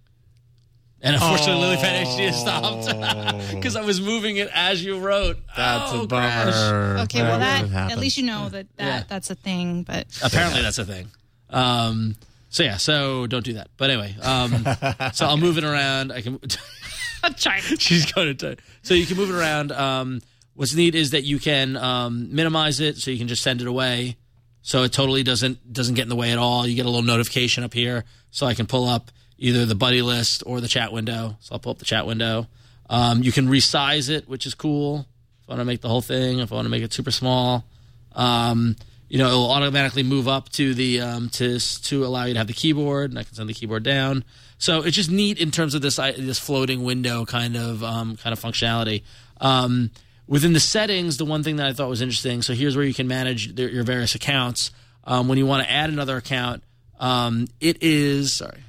And unfortunately, Oh. LilyPad H D has stopped because I was moving it as you wrote. That's oh, a bummer. gosh. Okay, well That that would happen. at least you know that, that Yeah. that's a thing. But Apparently, that's a thing. Um, so yeah, so don't do that. But anyway, um, so I'll move it around. I can. I'm trying. She's going to. So you can move it around. Um, what's neat is that you can um, minimize it, so you can just send it away, so it totally doesn't doesn't get in the way at all. You get a little notification up here, so I can pull up either the buddy list or the chat window. So I'll pull up the chat window. Um, you can resize it, which is cool. If I want to make the whole thing, if I want to make it super small, um, you know, it'll automatically move up to the um, to to allow you to have the keyboard, and I can send the keyboard down. So it's just neat in terms of this this floating window kind of um, kind of functionality. Um, within the settings, the one thing that I thought was interesting. So here's where you can manage the, your various accounts. Um, when you want to add another account, um, it is sorry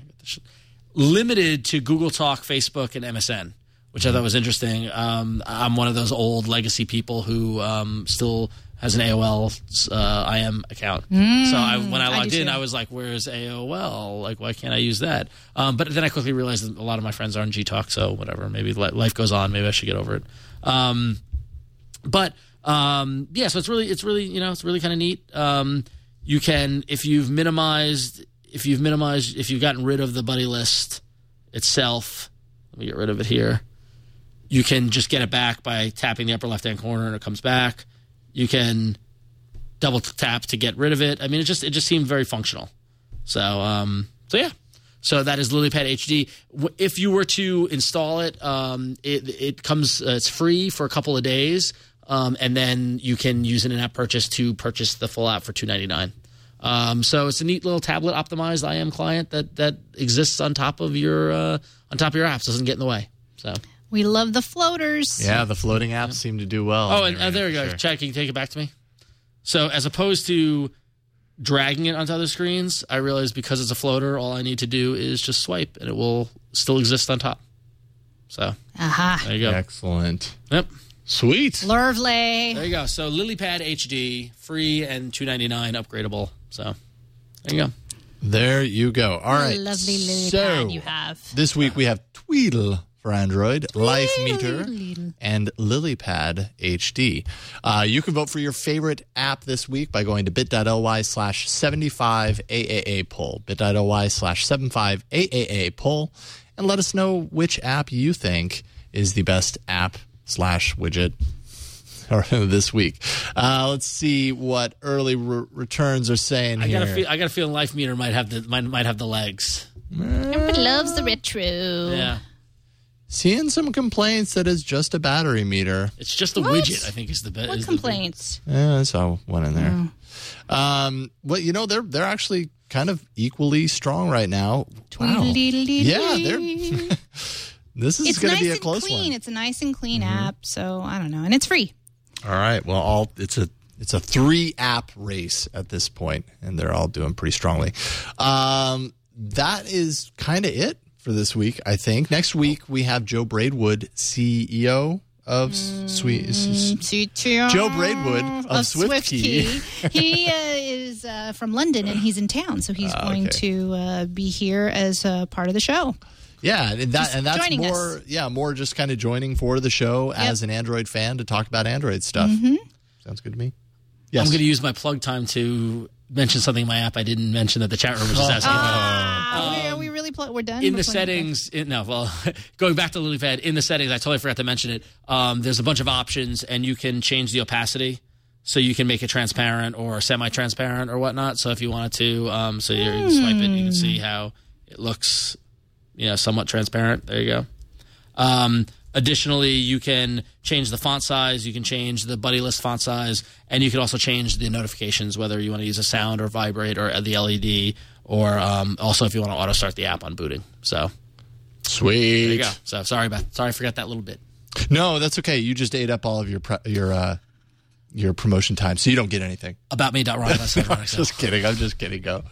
limited to Google Talk, Facebook, and M S N, which I thought was interesting. Um, I'm one of those old legacy people who um, still has an A O L uh, I M account. Mm, so I, when I logged I in, too. I was like, where's A O L? Like, why can't I use that? Um, but then I quickly realized that a lot of my friends are on G Talk, so whatever. Maybe life goes on. Maybe I should get over it. Um, but, um, yeah, so it's really, it's really, you know, it's really kind of neat. Um, you can, if you've minimized, if you've minimized, if you've gotten rid of the buddy list itself, let me get rid of it here. You can just get it back by tapping the upper left-hand corner and it comes back. You can double tap to get rid of it. I mean, it just it just seemed very functional. So um, so yeah. So that is LilyPad H D. If you were to install it, um, it it comes uh, it's free for a couple of days, um, and then you can use an in-app purchase to purchase the full app for two ninety-nine. Um, so it's a neat little tablet optimized I M client that that exists on top of your uh, on top of your apps. Doesn't get in the way. So. We love the floaters. Yeah, the floating apps seem to do well. Oh, and uh, there we go. Sure. Chad, can you take it back to me? So as opposed to dragging it onto other screens, I realized because it's a floater, all I need to do is just swipe, and it will still exist on top. So Aha. There you go. Excellent. Yep. Sweet. Lovely. There you go. So LilyPad H D, free and two ninety-nine upgradable. So there you go. There you go. All right. Lovely LilyPad so, you have. This week we have Tweedle for Android, Life Meter, and LilyPad H D. Uh, you can vote for your favorite app this week by going to bit.ly slash 75AAA poll, bit.ly slash 75AAA poll, and let us know which app you think is the best app slash widget this week. Uh, let's see what early re- returns are saying I here. got a feel, I got a feeling Life Meter might have the might, might have the legs. Everybody loves the retro. Yeah. Seeing some complaints that it's just a battery meter. It's just a What? widget, I think, is the best. What complaints? Yeah, I saw one in there. Mm. Um, well, you know, they're they're actually kind of equally strong right now. Wow. Yeah, they're. This is going to be a close It's nice and clean. one. It's a nice and clean Mm-hmm. app, so I don't know, and it's free. All right. Well, all it's a it's a three app race at this point, and they're all doing pretty strongly. Um, that is kind of it for this week, I think. Next week we have Joe Braidwood, C E O of mm, Sweet Joe Braidwood of, of SwiftKey. SwiftKey. He uh, is uh, from London and he's in town, so he's uh, going okay. to uh, be here as a part of the show. Yeah, and that just and that's more us. yeah, more just kind of joining for the show yep. as an Android fan to talk about Android stuff. Mm-hmm. Sounds good to me. Yes. I'm going to use my plug time to mention something in my app I didn't mention that the chat room was just asking ah, about. Um, are we really pl- we're done? In we're the settings, in, no, well, going back to LilyPad, in the settings, I totally forgot to mention it. Um, there's a bunch of options, and you can change the opacity. So you can make it transparent or semi-transparent or whatnot. So if you wanted to, um, so you can swipe it, you can see how it looks, you know, somewhat transparent. There you go. Um, additionally, you can change the font size. You can change the buddy list font size. And you can also change the notifications, whether you want to use a sound or vibrate or the L E D, or um, also if you want to auto start the app on booting. So sweet. There you go. So sorry about sorry I forgot that little bit. No, that's okay. You just ate up all of your pre- your uh, your promotion time, so you don't get anything. About me. Ron, just kidding. I'm just kidding. Go.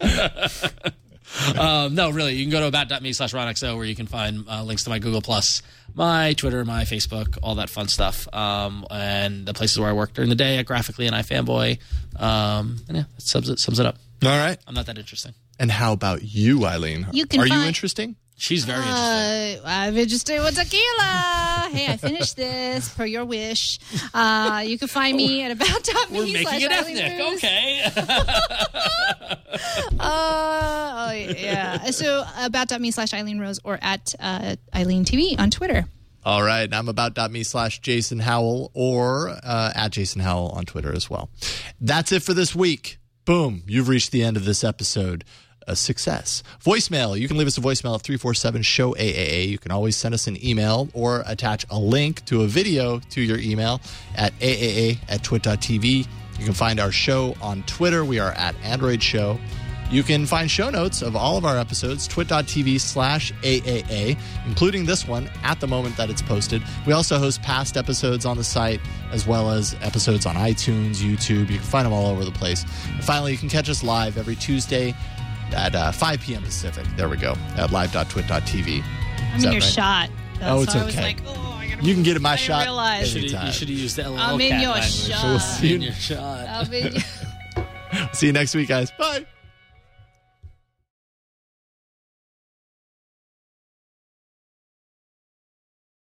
um, no, really. You can go to about.me slash RonXO where you can find uh, links to my Google Plus, my Twitter, my Facebook, all that fun stuff, um, and the places where I work during the day at Graphically and iFanboy. Um, and yeah, that sums it, sums it up. All right. I'm not that interesting. And how about you, Eileen? You can Are find- you interesting? She's very interesting. Uh, I'm interested with tequila. Hey, I finished this per your wish. Uh, you can find me at about.me. We're making it ethnic. Okay. uh, oh, yeah. So about.me slash Eileen Rose or at uh, Eileen T V on Twitter. All right. And I'm about.me slash Jason Howell or uh, at Jason Howell on Twitter as well. That's it for this week. Boom. You've reached the end of this episode. A success. Voicemail. You can leave us a voicemail at three four seven show A A A. You can always send us an email or attach a link to a video to your email at A A A at twit dot T V. You can find our show on Twitter. We are at Android Show. You can find show notes of all of our episodes, twit.tv slash AAA, including this one at the moment that it's posted. We also host past episodes on the site, as well as episodes on iTunes, YouTube. You can find them all over the place. And finally, you can catch us live every Tuesday at uh, five p.m. Pacific. There we go, at live dot twit dot t v. I'm in your right? shot. Oh, it's so okay. I was like, oh, I gotta you can get in my I shot. realize. You should have used the L O L I'm in cat your language. shot. So we'll see in you, your shot. I'm in your see you next week, guys. Bye.